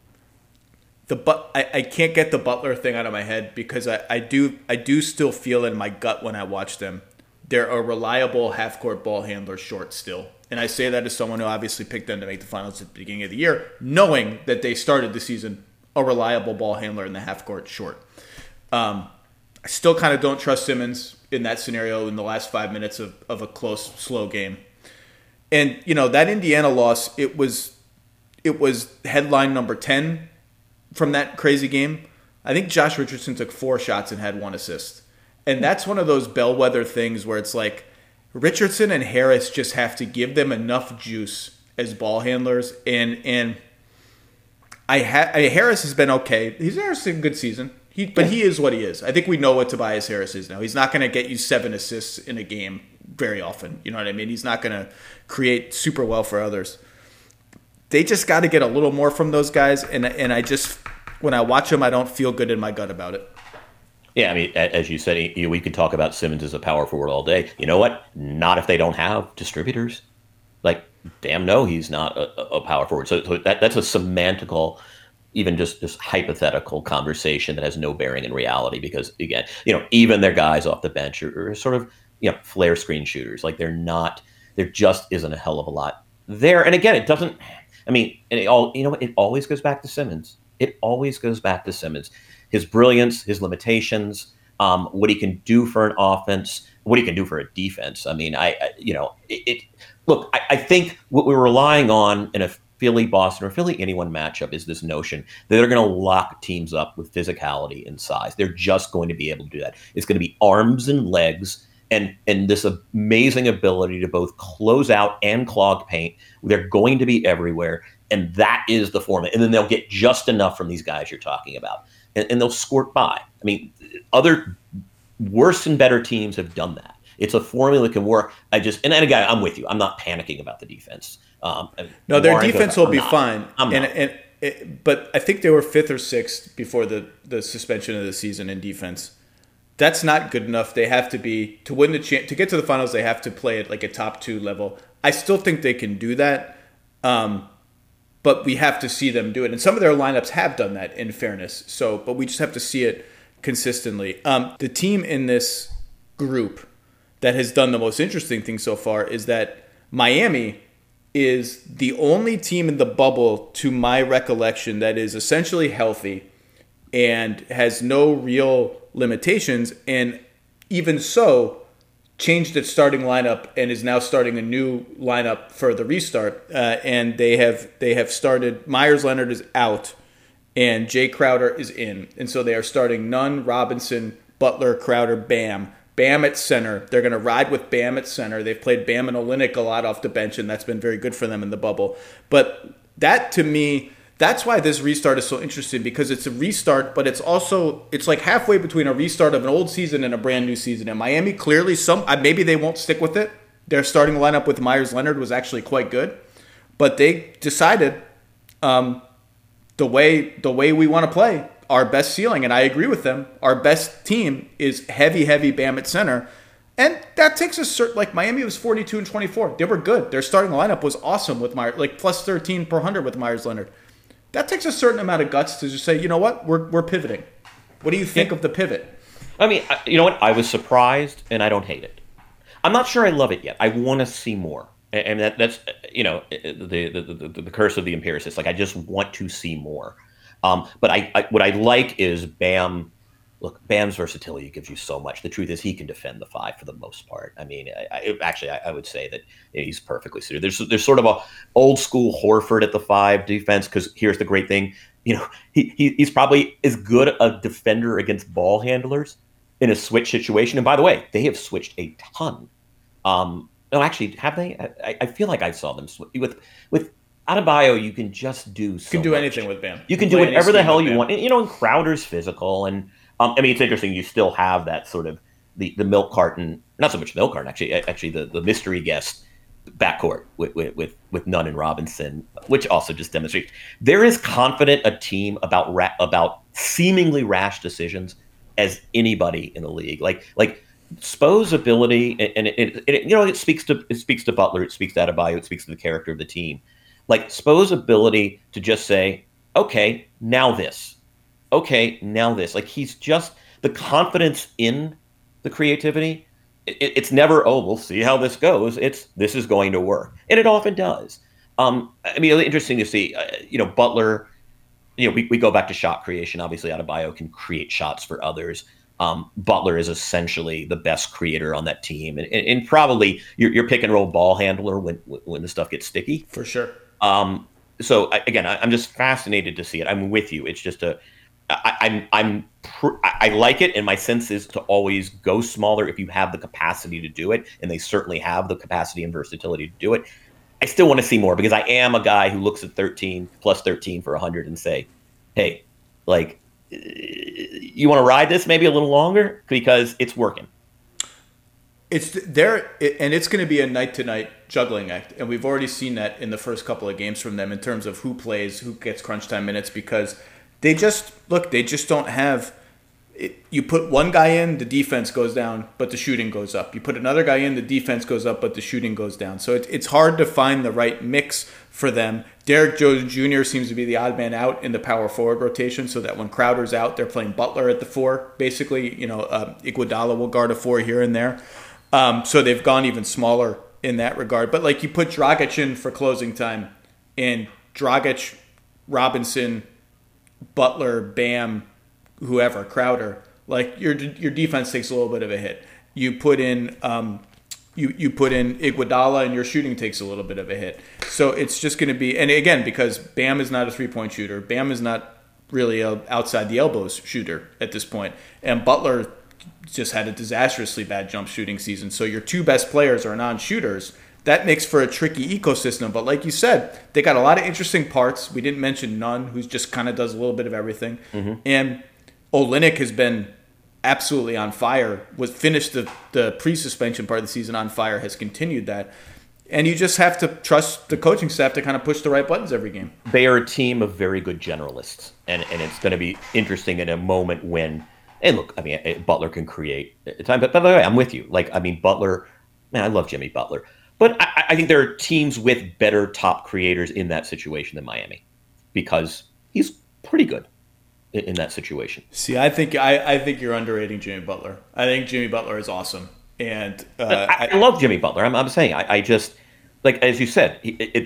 I can't get the Butler thing out of my head, because I do still feel in my gut when I watch them, they're a reliable half-court ball handler short still. And I say that as someone who obviously picked them to make the finals at the beginning of the year, knowing that they started the season a reliable ball handler in the half-court short. I still kind of don't trust Simmons in that scenario in the last 5 minutes of a close, slow game. And, you know, that Indiana loss, it was headline number 10 from that crazy game. I think Josh Richardson took 4 shots and had 1 assist. And that's one of those bellwether things where it's like Richardson and Harris just have to give them enough juice as ball handlers. And Harris has been okay. He's had a good season. But he is what he is. I think we know what Tobias Harris is now. He's not going to get you 7 assists in a game very often. You know what I mean? He's not going to create super well for others. They just got to get a little more from those guys. And I just, when I watch them, I don't feel good in my gut about it. Yeah, I mean, as you said, we could talk about Simmons as a power forward all day. You know what? Not if they don't have distributors. Like, damn no, he's not a power forward. So that's a semantical, even just hypothetical conversation that has no bearing in reality, because, again, you know, even their guys off the bench are sort of, you know, flare screen shooters. Like, there just isn't a hell of a lot there. And again, it doesn't, I mean, and it always goes back to Simmons. It always goes back to Simmons. His brilliance, his limitations, what he can do for an offense, what he can do for a defense. I mean, I think what we're relying on in a Philly, Boston, or Philly anyone matchup is this notion that they're going to lock teams up with physicality and size. They're just going to be able to do that. It's going to be arms and legs and this amazing ability to both close out and clog paint. They're going to be everywhere, and that is the format. And then they'll get just enough from these guys you're talking about, and they'll squirt by. I mean, other worse and better teams have done that. It's a formula that can work. And again, I'm with you. I'm not panicking about the defense. No, their defense will be fine. But I think they were 5th or 6th before the suspension of the season in defense. That's not good enough. They have to be, to win to get to the finals, they have to play at like a top 2 level. I still think they can do that. But we have to see them do it. And some of their lineups have done that, in fairness. But we just have to see it consistently. The team in this group that has done the most interesting thing so far is that Miami is the only team in the bubble, to my recollection, that is essentially healthy and has no real limitations, and even so changed its starting lineup and is now starting a new lineup for the restart. And they have started, Myers Leonard is out and Jay Crowder is in. And so they are starting Nunn, Robinson, Butler, Crowder, Bam at center. They're going to ride with Bam at center. They've played Bam and Olynyk a lot off the bench, and that's been very good for them in the bubble. But that, to me, that's why this restart is so interesting, because it's a restart, but it's like halfway between a restart of an old season and a brand new season. And Miami, clearly, maybe they won't stick with it. Their starting lineup with Myers Leonard was actually quite good, but they decided the way we want to play, our best ceiling, and I agree with them, our best team is heavy Bam at center. And that takes a certain, like, Miami was 42 and 24. They were good. Their starting lineup was awesome with Myers, like plus 13 per 100 with Myers Leonard. That takes a certain amount of guts to just say, you know what, we're pivoting. What do you think of the pivot? I mean, you know what? I was surprised, and I don't hate it. I'm not sure I love it yet. I want to see more, and that's, you know, the curse of the empiricist. Like, I just want to see more. But what I like is Bam. Look, Bam's versatility gives you so much. The truth is, he can defend the 5 for the most part. I mean, I would say that he's perfectly suited. There's sort of a old school Horford at the 5 defense, because here's the great thing, you know, he's probably as good a defender against ball handlers in a switch situation. And by the way, they have switched a ton No, actually, have they? I feel like I saw them with Adebayo. You can just do so You can do much. anything with Bam. You can do play any whatever the scheme hell with you Bam. want. And Crowder's physical, and I mean, it's interesting. You still have that sort of the milk carton, not so much milk carton, actually the mystery guest backcourt with Nunn and Robinson, which also just demonstrates they're as confident a team about seemingly rash decisions as anybody in the league. Like Spo's ability, and it speaks to Butler, it speaks to Adebayo, it speaks to the character of the team. Like Spo's ability to just say, okay, now this. Okay, now this. Like he's just the confidence in the creativity. It's never, oh, we'll see how this goes. This is going to work, and it often does. I mean, it's interesting to see. Butler. We go back to shot creation. Obviously, Adebayo can create shots for others. Butler is essentially the best creator on that team, and probably your pick and roll ball handler when the stuff gets sticky. For sure. So again, I'm just fascinated to see it. I'm with you. It's just I like it, and my sense is to always go smaller if you have the capacity to do it, and they certainly have the capacity and versatility to do it. I still want to see more because I am a guy who looks at 13 plus 13 for 100 and say, hey, like, you want to ride this maybe a little longer because it's working. It's there, and it's going to be a night-to-night juggling act, and we've already seen that in the first couple of games from them in terms of who plays, who gets crunch time minutes, because they just don't have it. You put one guy in, the defense goes down, but the shooting goes up. You put another guy in, the defense goes up, but the shooting goes down. So it's hard to find the right mix for them. Derrick Jones Jr. seems to be the odd man out in the power forward rotation, so that when Crowder's out, they're playing Butler at the 4. Basically, Iguodala will guard a 4 here and there. So they've gone even smaller in that regard. But like you put Dragic in for closing time, and Dragic, Robinson, Butler, Bam, whoever, Crowder, like your defense takes a little bit of a hit. You put in you put in Iguodala, and your shooting takes a little bit of a hit. So it's just going to be, and again, because Bam is not a 3-point shooter, Bam is not really a outside the elbows shooter at this point, and Butler just had a disastrously bad jump shooting season. So your two best players are non-shooters. That makes for a tricky ecosystem. But like you said, they got a lot of interesting parts. We didn't mention Nunn, who just kind of does a little bit of everything. Mm-hmm. And Olynyk has been absolutely on fire. Finished the pre-suspension part of the season on fire, has continued that. And you just have to trust the coaching staff to kind of push the right buttons every game. They are a team of very good generalists. And it's going to be interesting in a moment when, and look, I mean, Butler can create time. But by the way, I'm with you. Like, I mean, Butler, man, I love Jimmy Butler. But I think there are teams with better top creators in that situation than Miami, because he's pretty good in that situation. See, I think you're underrating Jimmy Butler. I think Jimmy Butler is awesome, and I love Jimmy Butler. I'm saying I just, like, as you said,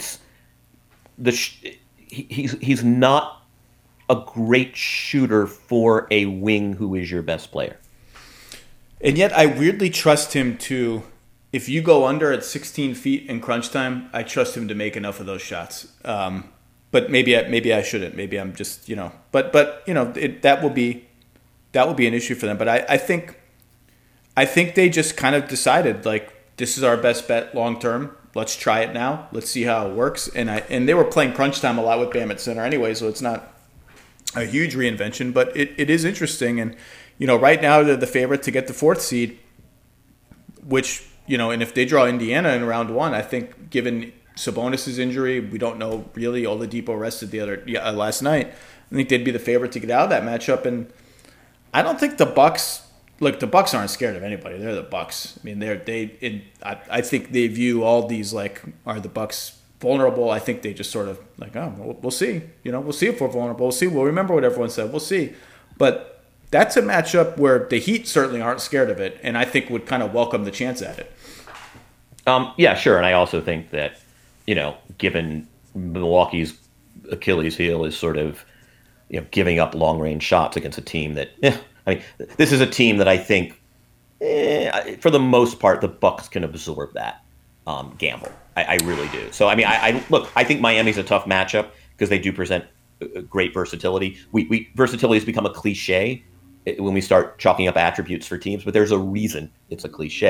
he's not a great shooter for a wing who is your best player, and yet I weirdly trust him to. If you go under at 16 feet in crunch time, I trust him to make enough of those shots. But maybe I shouldn't. Maybe I'm just But that will be an issue for them. But I think they just kind of decided, like, this is our best bet long term. Let's try it now. Let's see how it works. And they were playing crunch time a lot with Bam at center anyway, so it's not a huge reinvention. But it is interesting. And right now they're the favorite to get the 4th seed, which. And if they draw Indiana in round 1, I think given Sabonis' injury, we don't know really. Oladipo rested last night. I think they'd be the favorite to get out of that matchup. And I don't think the Bucks. Look, the Bucks aren't scared of anybody. They're the Bucks. I mean, I think they view all these like, are the Bucks vulnerable? I think they just sort of like, oh, we'll see. We'll see if we're vulnerable. We'll see. We'll remember what everyone said. We'll see. But that's a matchup where the Heat certainly aren't scared of it, and I think would kind of welcome the chance at it. Yeah, sure. And I also think that, given Milwaukee's Achilles heel is sort of, giving up long-range shots against a team that, this is a team that I think, for the most part, the Bucks can absorb that gamble. I really do. So, I mean, I think Miami's a tough matchup because they do present great versatility. Versatility has become a cliche when we start chalking up attributes for teams, but there's a reason it's a cliche.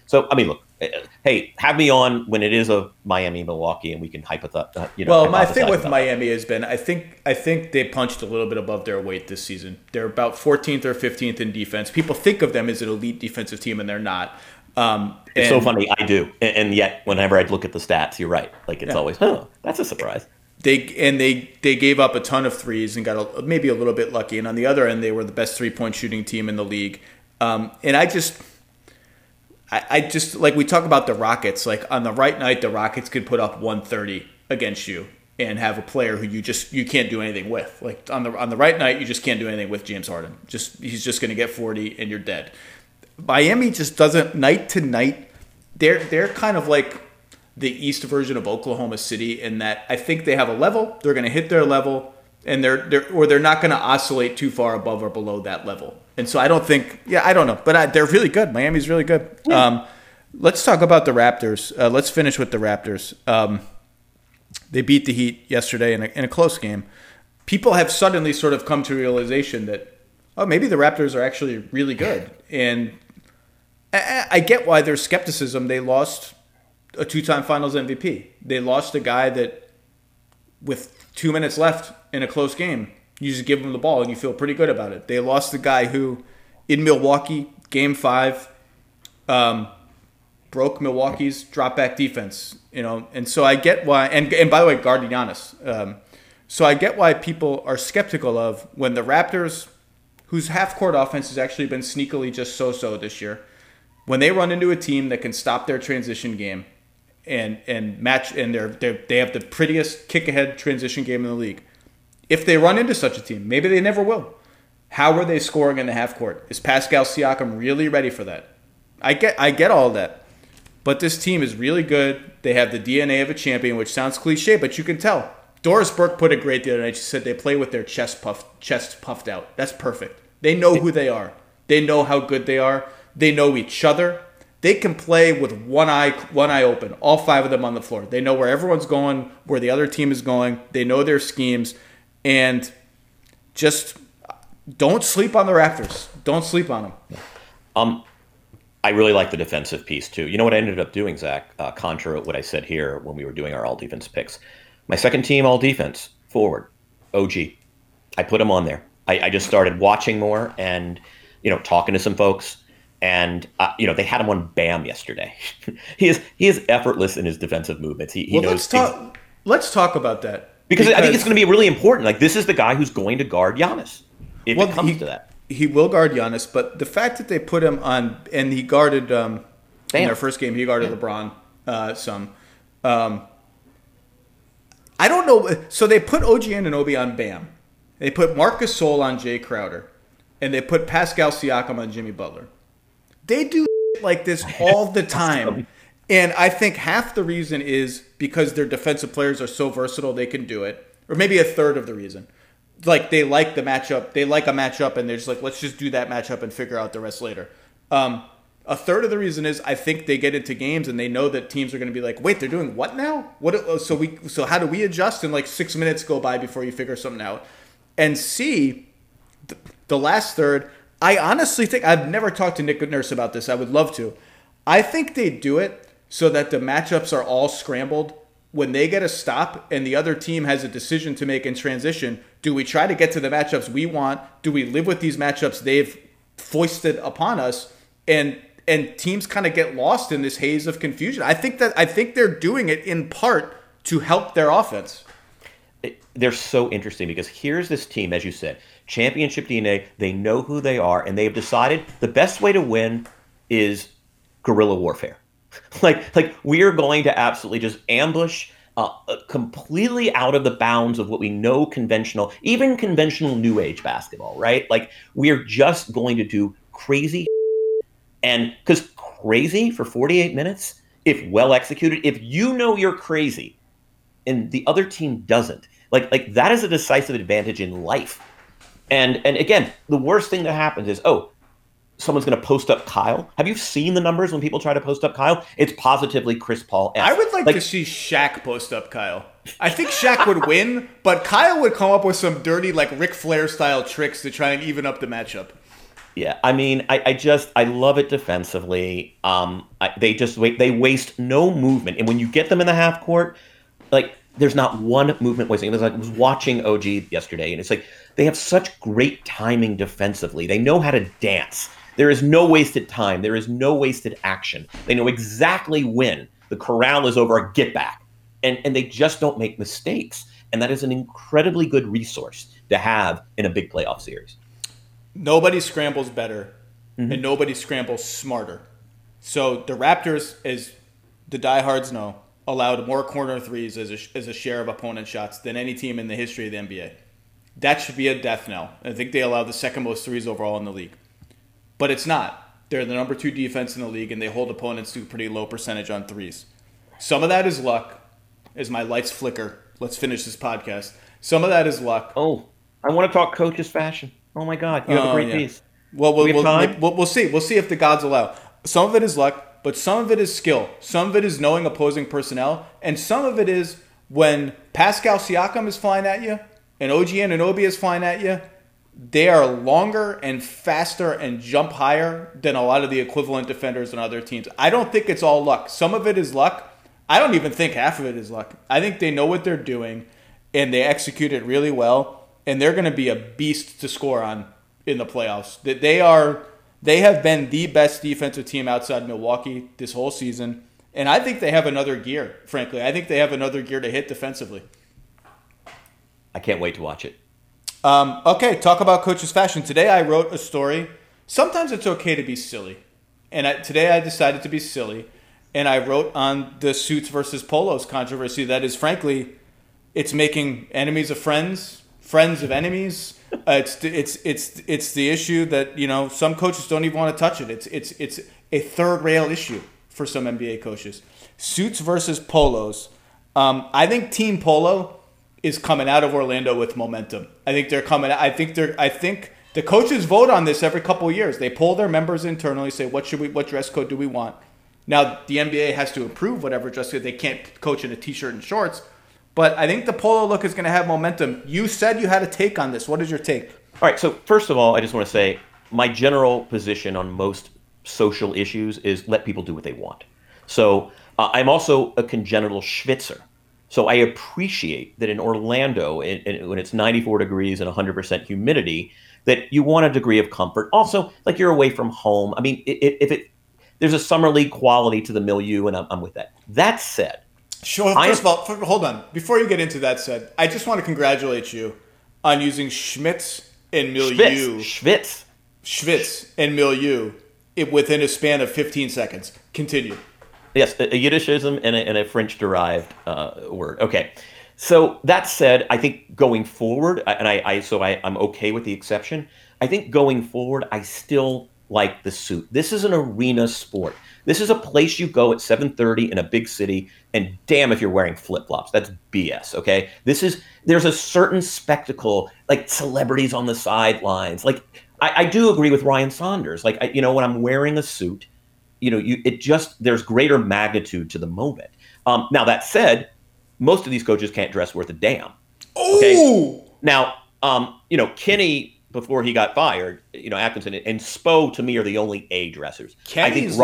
So, I mean, look, hey, have me on when it is a Miami-Milwaukee, and we can Well, my thing with about Miami has been I think they punched a little bit above their weight this season. They're about 14th or 15th in defense. People think of them as an elite defensive team, and they're not. It's so funny. I do. And yet, whenever I look at the stats, you're right. Like, it's always, that's a surprise. They gave up a ton of threes and got maybe a little bit lucky. And on the other end, they were the best 3-point shooting team in the league. And I just like we talk about the Rockets. Like on the right night, the Rockets could put up 130 against you and have a player who you can't do anything with. Like on the right night, you just can't do anything with James Harden. He's just going to get 40 and you're dead. Miami just doesn't night to night. They're kind of like the East version of Oklahoma City in that I think they have a level. They're going to hit their level, and they're not going to oscillate too far above or below that level. And so I don't think, I don't know, but they're really good. Miami's really good. Yeah. Let's talk about the Raptors. Let's finish with the Raptors. They beat the Heat yesterday in a close game. People have suddenly sort of come to realization that, maybe the Raptors are actually really good. And I get why there's skepticism. They lost a 2-time Finals MVP. They lost a guy that, with 2 minutes left in a close game, you just give him the ball and you feel pretty good about it. They lost the guy who, in Milwaukee, Game 5, broke Milwaukee's drop-back defense. And so I get why. And by the way, guarded Giannis. So I get why people are skeptical of when the Raptors, whose half-court offense has actually been sneakily just so-so this year, when they run into a team that can stop their transition game and match, and they have the prettiest kick-ahead transition game in the league. If they run into such a team, maybe they never will. How are they scoring in the half court? Is Pascal Siakam really ready for that? I get all that. But this team is really good. They have the DNA of a champion, which sounds cliche, but you can tell. Doris Burke put it great the other night. She said they play with their chest puffed out. That's perfect. They know who they are. They know how good they are. They know each other. They can play with one eye open, all 5 of them on the floor. They know where everyone's going, where the other team is going. They know their schemes. And just don't sleep on the Raptors. Don't sleep on them. I really like the defensive piece, too. You know what I ended up doing, Zach, contra what I said here when we were doing our all-defense picks? My second team all-defense, forward, OG. I put him on there. I just started watching more and, talking to some folks. And, they had him on Bam yesterday. he is effortless in his defensive movements. He knows. Let's talk about that. Because I think it's going to be really important. Like, this is the guy who's going to guard Giannis if it comes to that. He will guard Giannis, but the fact that they put him on, and he guarded, in their first game, he guarded LeBron some. I don't know. So they put OG Anunoby on Bam. They put Marc Gasol on Jay Crowder. And they put Pascal Siakam on Jimmy Butler. They do like this all the time. And I think half the reason is because their defensive players are so versatile they can do it. Or maybe a third of the reason. Like, they like the matchup. They like a matchup, and they're just like, let's just do that matchup and figure out the rest later. A third of the reason is I think they get into games and they know that teams are going to be like, wait, they're doing what now? So how do we adjust? And like 6 minutes go by before you figure something out. And C, the last third, I honestly think, I've never talked to Nick Nurse about this. I would love to. I think they do it so that the matchups are all scrambled. When they get a stop and the other team has a decision to make in transition, do we try to get to the matchups we want? Do we live with these matchups they've foisted upon us? And teams kind of get lost in this haze of confusion. I think they're doing it in part to help their offense. They're so interesting because here's this team, as you said, championship DNA. They know who they are, and they've decided the best way to win is guerrilla warfare. Like we are going to absolutely just ambush completely out of the bounds of what we know conventional, even conventional new age basketball, right? Like we're just going to do crazy. And because crazy for 48 minutes, if well executed, if you know you're crazy and the other team doesn't, like that is a decisive advantage in life. And again, the worst thing that happens is, someone's going to post up Kyle. Have you seen the numbers when people try to post up Kyle? It's positively Chris Paul-esque. I would like to see Shaq post up Kyle. I think Shaq would win, but Kyle would come up with some dirty, like Ric Flair style tricks to try and even up the matchup. Yeah, I mean, I love it defensively. They waste no movement, and when you get them in the half court, like there's not one movement wasting. It was like I was watching OG yesterday, and it's like they have such great timing defensively. They know how to dance. There is no wasted time. There is no wasted action. They know exactly when the corral is over a get back, and they just don't make mistakes. And that is an incredibly good resource to have in a big playoff series. Nobody scrambles better, and nobody scrambles smarter. So the Raptors, as the diehards know, allowed more corner threes as a share of opponent shots than any team in the history of the NBA. That should be a death knell. I think they allow the second most threes overall in the league. But it's not. They're the number 2 defense in the league, and they hold opponents to a pretty low percentage on threes. Some of that is luck. As my lights flicker, let's finish this podcast. Some of that is luck. Oh, I want to talk coaches fashion. Oh my God, you have a great piece. Well, we'll see. We'll see if the gods allow. Some of it is luck, but some of it is skill. Some of it is knowing opposing personnel, and some of it is when Pascal Siakam is flying at you and OG Anunoby is flying at you. They are longer and faster and jump higher than a lot of the equivalent defenders on other teams. I don't think it's all luck. Some of it is luck. I don't even think half of it is luck. I think they know what they're doing, and they execute it really well. And they're going to be a beast to score on in the playoffs. They have been the best defensive team outside Milwaukee this whole season. And I think they have another gear, frankly. I think they have another gear to hit defensively. I can't wait to watch it. Okay, talk about coaches' fashion. Today I wrote a story. Sometimes it's okay to be silly. And today I decided to be silly. And I wrote on the suits versus polos controversy that is, frankly, it's making enemies of friends, friends of enemies. It's the issue that some coaches don't even want to touch it. It's a third rail issue for some NBA coaches. Suits versus polos. I think Team Polo is coming out of Orlando with momentum. I think they're coming. I think the coaches vote on this every couple of years. They poll their members internally, say what dress code do we want. Now the NBA has to approve whatever dress code. They can't coach in a t-shirt and shorts. But I think the polo look is going to have momentum. You said you had a take on this. What is your take? All right. So first of all, I just want to say my general position on most social issues is let people do what they want. So I'm also a congenital schwitzer. So I appreciate that in Orlando, when it's 94 degrees and 100% humidity, that you want a degree of comfort. Also, like you're away from home. I mean, there's a summer league quality to the milieu, and I'm with that. That said, sure. First of all, hold on. Before you get into that said, I just want to congratulate you on using Schmitz and milieu. Schwitz and milieu within a span of 15 seconds. Continue. Yes, a Yiddishism and a French-derived word. Okay. So that said, I think going forward, and I'm okay with the exception. I think going forward, I still like the suit. This is an arena sport. This is a place you go at 7:30 in a big city, and damn if you're wearing flip-flops. That's BS, okay? There's a certain spectacle, like celebrities on the sidelines. Like, I do agree with Ryan Saunders. Like, when I'm wearing a suit, there's greater magnitude to the moment. Now, that said, most of these coaches can't dress worth a damn. Okay? Ooh! Now, Kenny, before he got fired, Atkinson and Spo to me are the only A dressers. Kenny's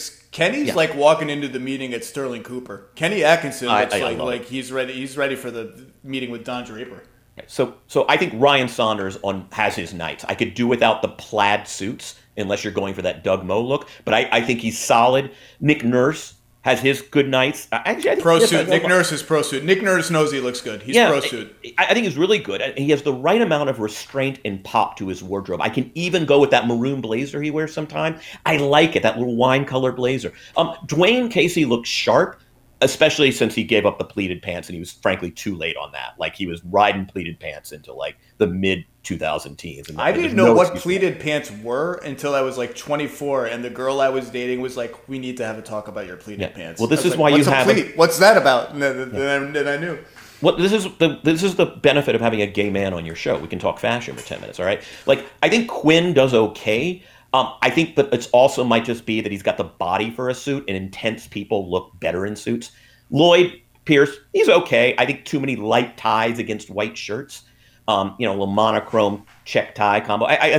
like walking into the meeting at Sterling Cooper. Kenny Atkinson looks like he's ready. He's ready for the meeting with Don Draper. So I think Ryan Saunders has his nights. I could do without the plaid suits unless you're going for that Doug Moe look. But I think he's solid. Nick Nurse has his good nights. Pro suit. Nick Nurse is pro suit. Nick Nurse knows he looks good. He's pro suit. I think he's really good. He has the right amount of restraint and pop to his wardrobe. I can even go with that maroon blazer he wears sometimes. I like it, that little wine color blazer. Dwayne Casey looks sharp, especially since he gave up the pleated pants, and he was frankly too late on that. Like he was riding pleated pants into like the mid 2000 teens. I didn't know what pleated pants were until I was like 24, and the girl I was dating was like, "We need to have a talk about your pleated pants." Well, this is why you have pleat? What's that about? And then I knew. Well, this is the benefit of having a gay man on your show. We can talk fashion for 10 minutes, all right? Like, I think Quinn does okay. I think that it's also might just be that he's got the body for a suit, and intense people look better in suits. Lloyd Pierce, he's okay. I think too many light ties against white shirts. A little monochrome check tie combo. I think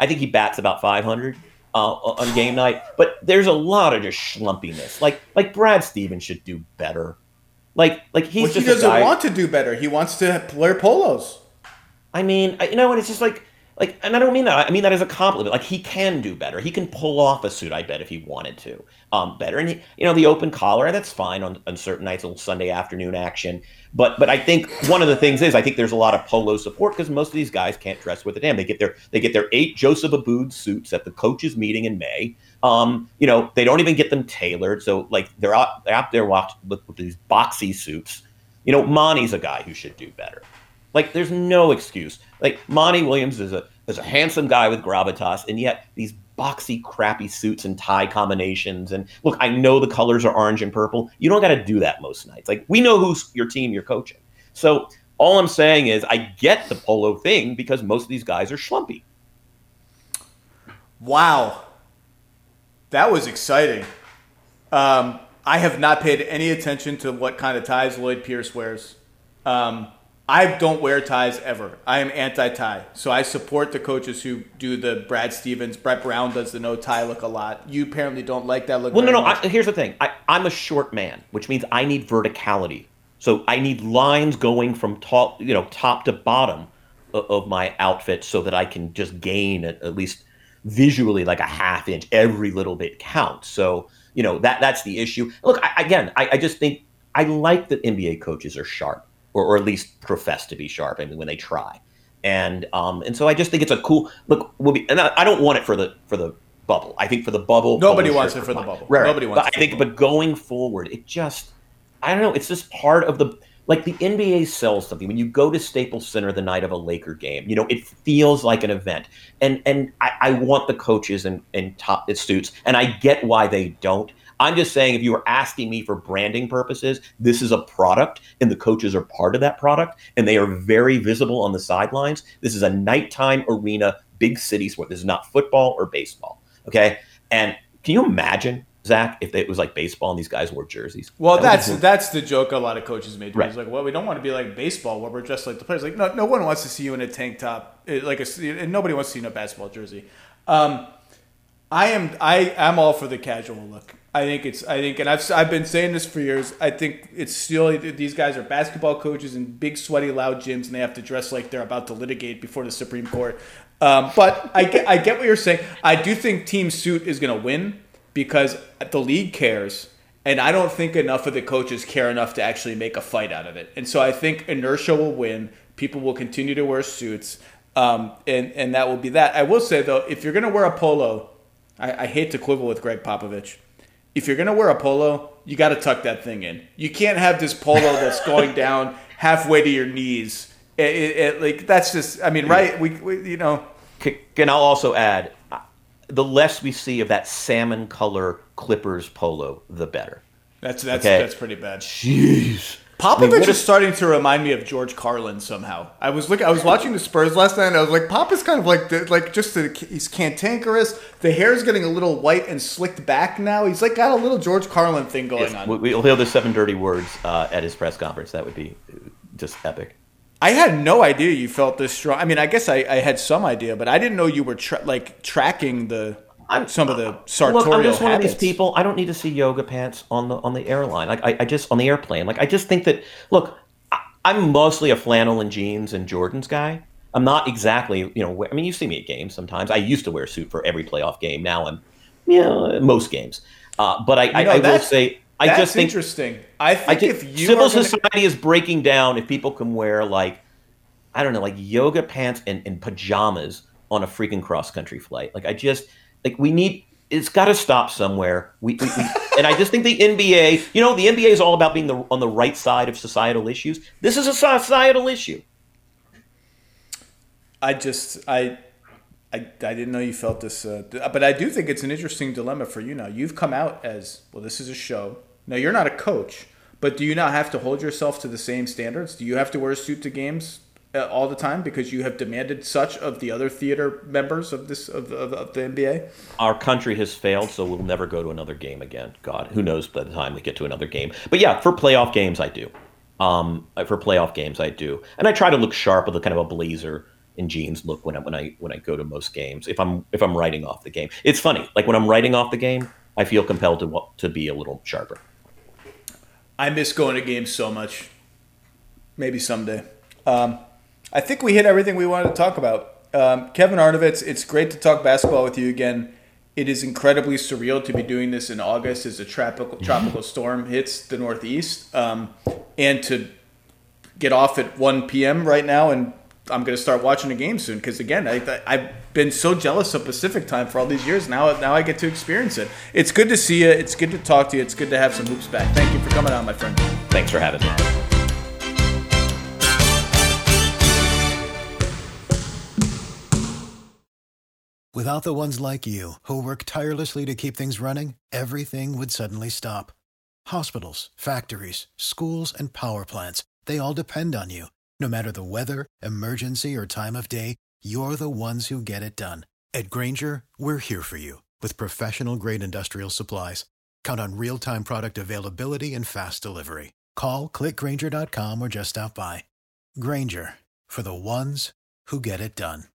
I think he bats about 500 on game night. But there's a lot of just schlumpiness. Like Brad Stevens should do better. Like he's just he doesn't a guy, want to do better. He wants to wear polos. I mean, and it's just like, and I don't mean that. I mean that as a compliment. Like, he can do better. He can pull off a suit, I bet, if he wanted to, better. And the open collar, that's fine on certain nights, a little Sunday afternoon action. But I think one of the things is, I think there's a lot of polo support because most of these guys can't dress with a damn. They get their 8 Joseph Abboud suits at the coaches' meeting in May. They don't even get them tailored, so like they're out there with these boxy suits. Monty's a guy who should do better. Like, there's no excuse. Like, Monty Williams is a handsome guy with gravitas, and yet these boxy, crappy suits and tie combinations. And look, I know the colors are orange and purple. You don't got to do that most nights. Like, we know who's your team you're coaching. So all I'm saying is I get the polo thing because most of these guys are schlumpy. Wow. That was exciting. I have not paid any attention to what kind of ties Lloyd Pierce wears. I don't wear ties ever. I am anti-tie. So I support the coaches who do the Brad Stevens. Brett Brown does the no tie look a lot. You apparently don't like that look. Well, no. Here's the thing. I'm a short man, which means I need verticality. So I need lines going from top to bottom of my outfit so that I can just gain at least visually like a half inch. Every little bit counts. So, that's the issue. Look, I just think I like that NBA coaches are sharp. Or at least profess to be sharp. I mean, when they try, and so I just think it's a cool look. And I don't want it for the bubble. I think for the bubble, nobody wants it for the bubble. Right. Nobody wants. But going forward, I don't know. It's just part of the NBA sells something. When you go to Staples Center the night of a Laker game, it feels like an event. And I want the coaches and top suits, and I get why they don't. I'm just saying, if you were asking me for branding purposes, this is a product, and the coaches are part of that product, and they are very visible on the sidelines. This is a nighttime arena, big city sport. This is not football or baseball, okay? And can you imagine, Zach, if it was like baseball and these guys wore jerseys? Well, that's the joke a lot of coaches made. Right. It's like, well, we don't want to be like baseball where we're dressed like the players. Like, no one wants to see you in a tank top, and nobody wants to see you in a basketball jersey. I am all for the casual look. I think, and I've been saying this for years. I think it's still, these guys are basketball coaches in big, sweaty, loud gyms, and they have to dress like they're about to litigate before the Supreme Court. But I get what you're saying. I do think Team Suit is going to win because the league cares, and I don't think enough of the coaches care enough to actually make a fight out of it. And so I think inertia will win. People will continue to wear suits, and that will be that. I will say though, if you're going to wear a polo, I hate to quibble with Greg Popovich. If you're going to wear a polo, you got to tuck that thing in. You can't have this polo that's going down halfway to your knees. That's just, I mean, right? We. And I'll also add, the less we see of that salmon color Clippers polo, the better. That's pretty bad. Jeez. Popovich is starting to remind me of George Carlin somehow. I was watching the Spurs last night, and I was like, Pop is kind of he's cantankerous. The hair's getting a little white and slicked back now. He's got a little George Carlin thing going on. We'll hear the 7 dirty words at his press conference. That would be just epic. I had no idea you felt this strong. I mean, I guess I had some idea, but I didn't know you were tracking some of the sartorial Look, I'm just habits. one of these people. I don't need to see yoga pants on the airline. I just on the airplane. I just think that. Look, I'm mostly a flannel and jeans and Jordans guy. I'm not exactly. I mean, you see me at games sometimes. I used to wear a suit for every playoff game. Now I'm, most games. But I will say. I just think interesting. I think if you civil society is breaking down, if people can wear like yoga pants and pajamas on a freaking cross country flight, we need. It's got to stop somewhere. We and I just think the NBA. The NBA is all about being on the right side of societal issues. This is a societal issue. I didn't know you felt this, but I do think it's an interesting dilemma for you now. You've come out as, well, this is a show. Now, you're not a coach, but do you now have to hold yourself to the same standards? Do you have to wear a suit to games all the time because you have demanded such of the other theater members of the NBA? Our country has failed, so we'll never go to another game again. God, who knows by the time we get to another game. But yeah, for playoff games, I do. And I try to look sharp with a kind of a blazer in jeans look when I go to most games. If I'm writing off the game, it's funny. Like when I'm writing off the game, I feel compelled to be a little sharper. I miss going to games so much. Maybe someday. I think we hit everything we wanted to talk about. Kevin Arnovitz, it's great to talk basketball with you again. It is incredibly surreal to be doing this in August as a tropical storm hits the Northeast, and to get off at 1 p.m. right now, and I'm going to start watching a game soon because, again, I've been so jealous of Pacific time for all these years. Now I get to experience it. It's good to see you. It's good to talk to you. It's good to have some hoops back. Thank you for coming on, my friend. Thanks for having me. Without the ones like you, who work tirelessly to keep things running, everything would suddenly stop. Hospitals, factories, schools, and power plants, they all depend on you. No matter the weather, emergency, or time of day, you're the ones who get it done. At Grainger, we're here for you with professional-grade industrial supplies. Count on real-time product availability and fast delivery. Call, click Grainger.com, or just stop by. Grainger, for the ones who get it done.